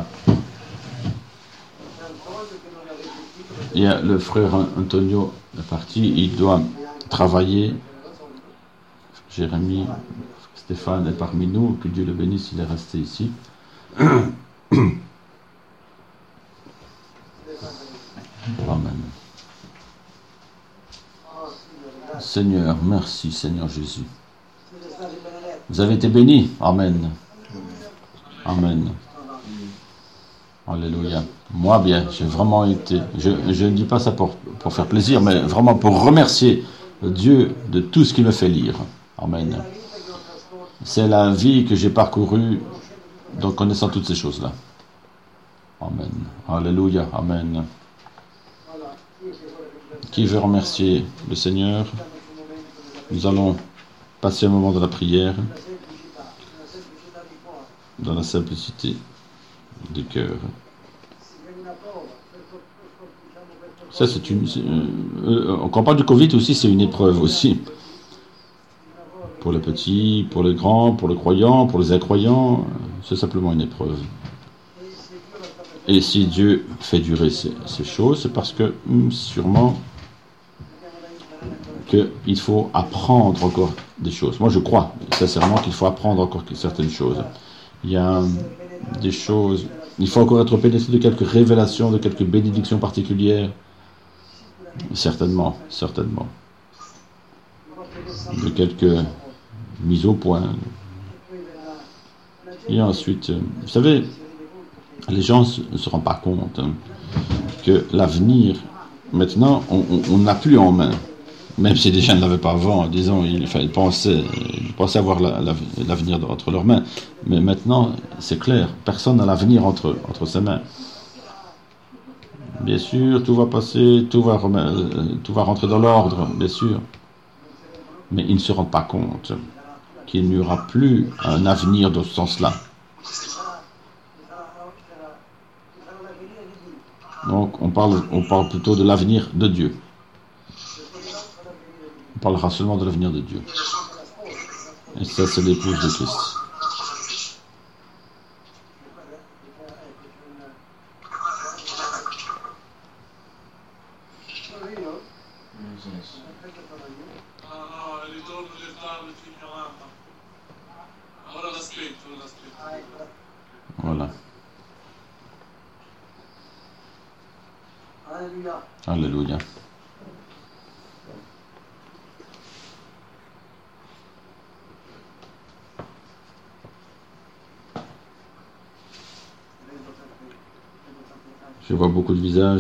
Il y a le frère Antonio est parti, il doit travailler. Jérémie, Stéphane est parmi nous, que Dieu le bénisse, il est resté ici. Amen. Seigneur, merci Seigneur Jésus. Vous avez été bénis. Amen. Amen. Alléluia. Moi, bien, j'ai vraiment été... Je ne dis pas ça pour faire plaisir, mais vraiment pour remercier Dieu de tout ce qu'il me fait lire. Amen. C'est la vie que j'ai parcourue en connaissant toutes ces choses-là. Amen. Alléluia. Amen. Qui veut remercier le Seigneur? Nous allons passer un moment de la prière dans la simplicité du cœur. Ça, quand on parle du Covid aussi, c'est une épreuve aussi. Pour les petits, pour les grands, pour les croyants, pour les incroyants, c'est simplement une épreuve. Et si Dieu fait durer ces choses, c'est parce que sûrement qu'il faut apprendre encore des choses. Moi, je crois sincèrement qu'il faut apprendre encore certaines choses. Il y a des choses... Il faut encore être pénétré de quelques révélations, de quelques bénédictions particulières. Certainement. De quelques mises au point. Et ensuite, vous savez, les gens ne se rendent pas compte que l'avenir, maintenant, on n'a plus en main. même si déjà ils ne l'avaient pas avant, disons, ils pensaient avoir l'avenir entre leurs mains. Mais maintenant, c'est clair, personne n'a l'avenir entre ses mains. Bien sûr, tout va passer, tout va rentrer dans l'ordre, bien sûr. Mais ils ne se rendent pas compte qu'il n'y aura plus un avenir dans ce sens-là. Donc, on parle plutôt de l'avenir de Dieu. On parlera seulement de l'avenir de Dieu. Et ça, c'est l'épouse de Christ. Voilà. Alléluia. Je vois beaucoup de visages.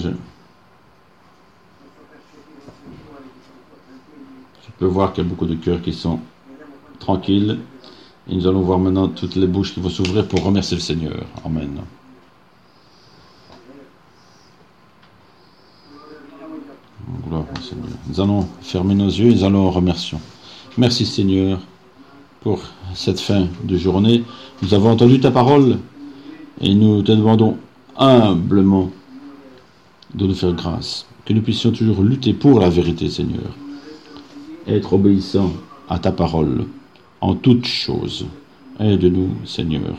Je peux voir qu'il y a beaucoup de cœurs qui sont tranquilles. Et nous allons voir maintenant toutes les bouches qui vont s'ouvrir pour remercier le Seigneur. Amen. Gloire au Seigneur. Nous allons fermer nos yeux et nous allons en remercier. Merci Seigneur pour cette fin de journée. Nous avons entendu ta parole et nous te demandons humblement de nous faire grâce. Que nous puissions toujours lutter pour la vérité, Seigneur. Être obéissants à ta parole en toutes choses. Aide-nous, Seigneur,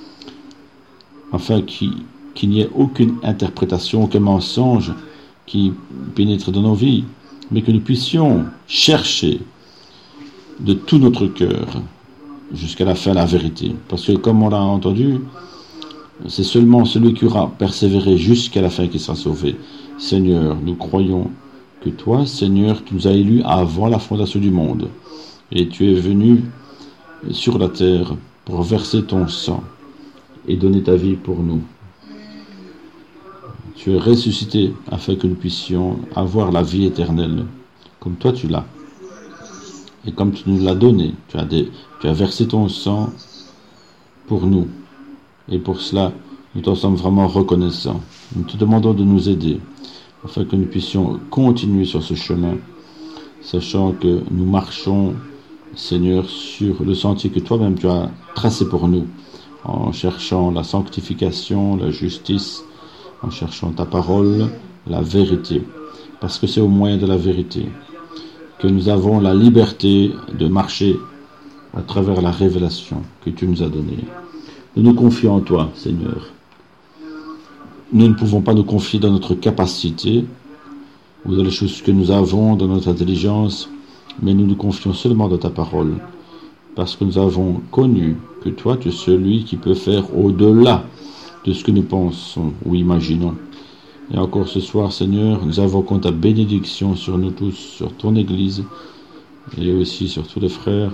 afin qu'il n'y ait aucune interprétation, aucun mensonge qui pénètre dans nos vies, mais que nous puissions chercher de tout notre cœur jusqu'à la fin la vérité. Parce que comme on l'a entendu, c'est seulement celui qui aura persévéré jusqu'à la fin qui sera sauvé. Seigneur, nous croyons que toi, Seigneur, tu nous as élus avant la fondation du monde. Et tu es venu sur la terre pour verser ton sang et donner ta vie pour nous. Tu es ressuscité afin que nous puissions avoir la vie éternelle, comme toi tu l'as. Et comme tu nous l'as donné, tu as versé ton sang pour nous. Et pour cela, nous t'en sommes vraiment reconnaissants. Nous te demandons de nous aider, afin que nous puissions continuer sur ce chemin, sachant que nous marchons, Seigneur, sur le sentier que toi-même tu as tracé pour nous, en cherchant la sanctification, la justice, en cherchant ta parole, la vérité. Parce que c'est au moyen de la vérité que nous avons la liberté de marcher à travers la révélation que tu nous as donnée. Nous nous confions en toi, Seigneur. Nous ne pouvons pas nous confier dans notre capacité ou dans les choses que nous avons, dans notre intelligence, mais nous nous confions seulement dans ta parole, parce que nous avons connu que toi, tu es celui qui peut faire au-delà de ce que nous pensons ou imaginons. Et encore ce soir, Seigneur, nous invoquons ta bénédiction sur nous tous, sur ton Église, et aussi sur tous les frères,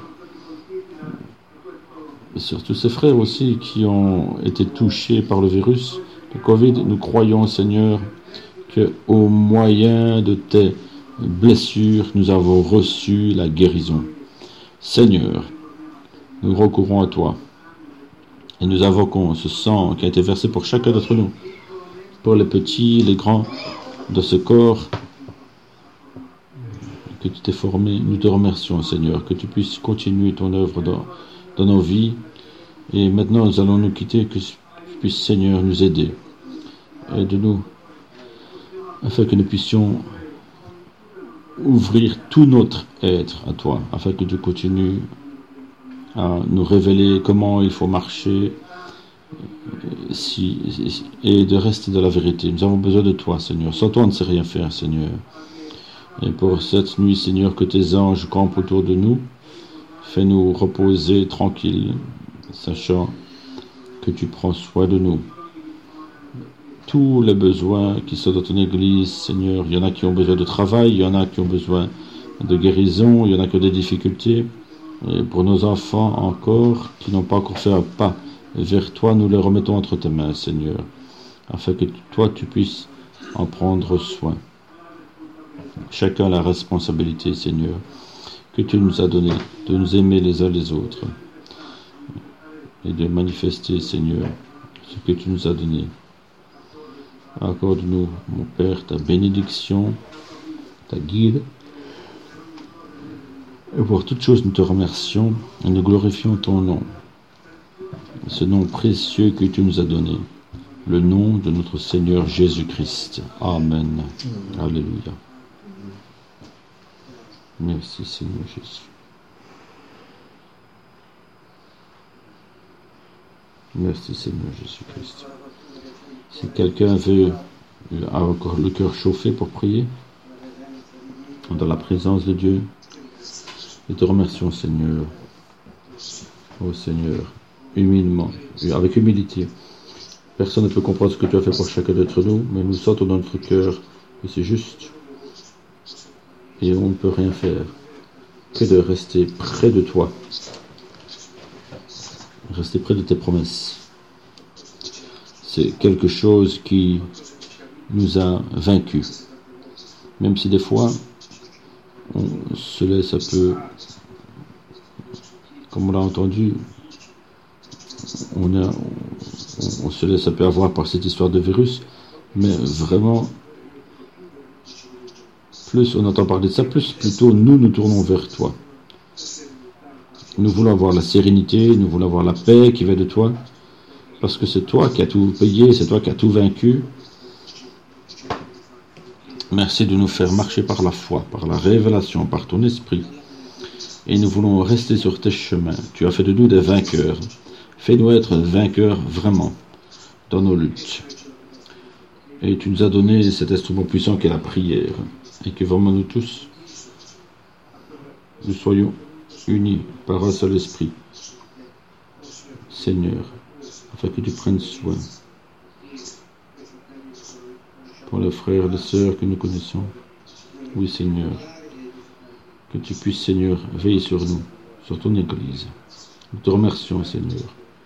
et sur tous ces frères aussi qui ont été touchés par le virus, le Covid. Nous croyons, Seigneur, qu'au moyen de tes blessures, nous avons reçu la guérison. Seigneur, nous recourons à toi et nous invoquons ce sang qui a été versé pour chacun d'entre nous, pour les petits, les grands de ce corps que tu t'es formé. Nous te remercions, Seigneur, que tu puisses continuer ton œuvre dans nos vies. Et maintenant, nous allons nous quitter, que tu puisses, Seigneur, nous aider. Aide-nous, afin que nous puissions ouvrir tout notre être à toi, afin que tu continues à nous révéler comment il faut marcher et de rester dans la vérité. Nous avons besoin de toi, Seigneur. Sans toi, on ne sait rien faire, Seigneur. Et pour cette nuit, Seigneur, que tes anges campent autour de nous, fais-nous reposer tranquilles, sachant que tu prends soin de nous. Tous les besoins qui sont dans ton Église, Seigneur, il y en a qui ont besoin de travail, il y en a qui ont besoin de guérison, il y en a qui ont des difficultés. Et pour nos enfants encore, qui n'ont pas encore fait un pas vers toi, nous les remettons entre tes mains, Seigneur, afin que toi, tu puisses en prendre soin. chacun la responsabilité, Seigneur, que tu nous as donnée, de nous aimer les uns les autres et de manifester, Seigneur, ce que tu nous as donné. Accorde-nous, mon Père, ta bénédiction, ta guide. Et pour toutes choses, nous te remercions et nous glorifions ton nom, ce nom précieux que tu nous as donné, le nom de notre Seigneur Jésus-Christ. Amen. Alléluia. Merci Seigneur Jésus. Merci Seigneur Jésus-Christ. Si quelqu'un a encore le cœur chauffé pour prier, dans la présence de Dieu, nous te remercions Seigneur. Oh Seigneur, humainement, avec humilité. Personne ne peut comprendre ce que tu as fait pour chacun d'entre nous, mais nous sentons dans notre cœur que c'est juste. Et on ne peut rien faire que de rester près de toi. Rester près de tes promesses. C'est quelque chose qui nous a vaincus. Même si des fois, on se laisse un peu, comme on l'a entendu, on se laisse un peu avoir par cette histoire de virus, mais vraiment, plus on entend parler de ça, plus plutôt nous tournons vers toi. Nous voulons avoir la sérénité, nous voulons avoir la paix qui vient de toi, parce que c'est toi qui as tout payé, c'est toi qui as tout vaincu. Merci de nous faire marcher par la foi, par la révélation, par ton esprit. Et nous voulons rester sur tes chemins. Tu as fait de nous des vainqueurs. Fais-nous être vainqueurs vraiment dans nos luttes. Et tu nous as donné cet instrument puissant qu'est la prière. Et que vraiment nous tous, nous soyons unis par un seul esprit. Seigneur, afin que tu prennes soin pour les frères et les sœurs que nous connaissons. Oui, Seigneur, que tu puisses, Seigneur, veiller sur nous, sur ton Église. Nous te remercions, Seigneur.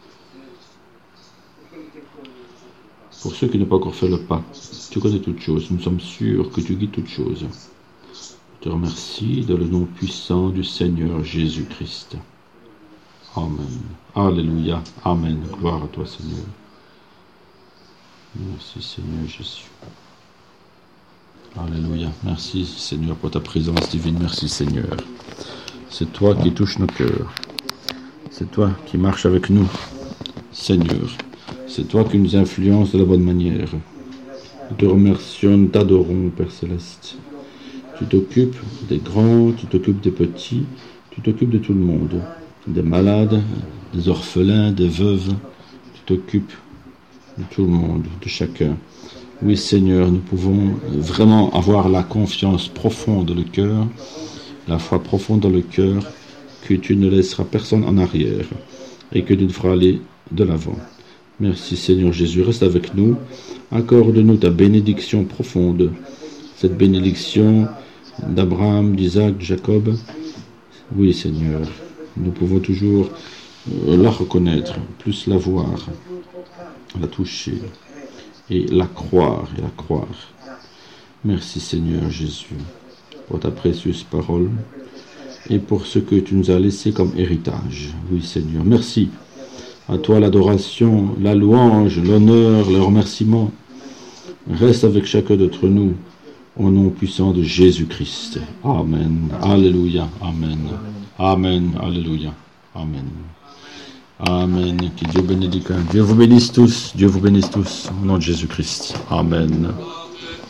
Pour ceux qui n'ont pas encore fait le pas, tu connais toutes choses. Nous sommes sûrs que tu guides toutes choses. Je te remercie dans le nom puissant du Seigneur Jésus-Christ. Amen. Alléluia. Amen. Gloire à toi, Seigneur. Merci, Seigneur Jésus. Alléluia. Merci, Seigneur, pour ta présence divine. Merci, Seigneur. C'est toi qui touches nos cœurs. C'est toi qui marches avec nous, Seigneur. C'est toi qui nous influences de la bonne manière. Nous te remercions, nous t'adorons, Père Céleste. Tu t'occupes des grands, tu t'occupes des petits, tu t'occupes de tout le monde. Des malades, des orphelins, des veuves. Tu t'occupes de tout le monde, de chacun. Oui, Seigneur, nous pouvons vraiment avoir la confiance profonde dans le cœur, la foi profonde dans le cœur, que tu ne laisseras personne en arrière et que tu nous feras aller de l'avant. Merci, Seigneur Jésus. Reste avec nous. Accorde-nous ta bénédiction profonde, cette bénédiction d'Abraham, d'Isaac, de Jacob. Oui, Seigneur, nous pouvons toujours la reconnaître, plus la voir, la toucher et la croire, Merci, Seigneur Jésus, pour ta précieuse parole et pour ce que tu nous as laissé comme héritage. Oui, Seigneur, merci. À toi l'adoration, la louange, l'honneur, le remerciement. Reste avec chacun d'entre nous, au nom puissant de Jésus-Christ. Amen. Alléluia. Amen. Amen. Alléluia. Amen. Amen. Que Dieu bénisse. Dieu vous bénisse tous. Dieu vous bénisse tous. Au nom de Jésus-Christ. Amen.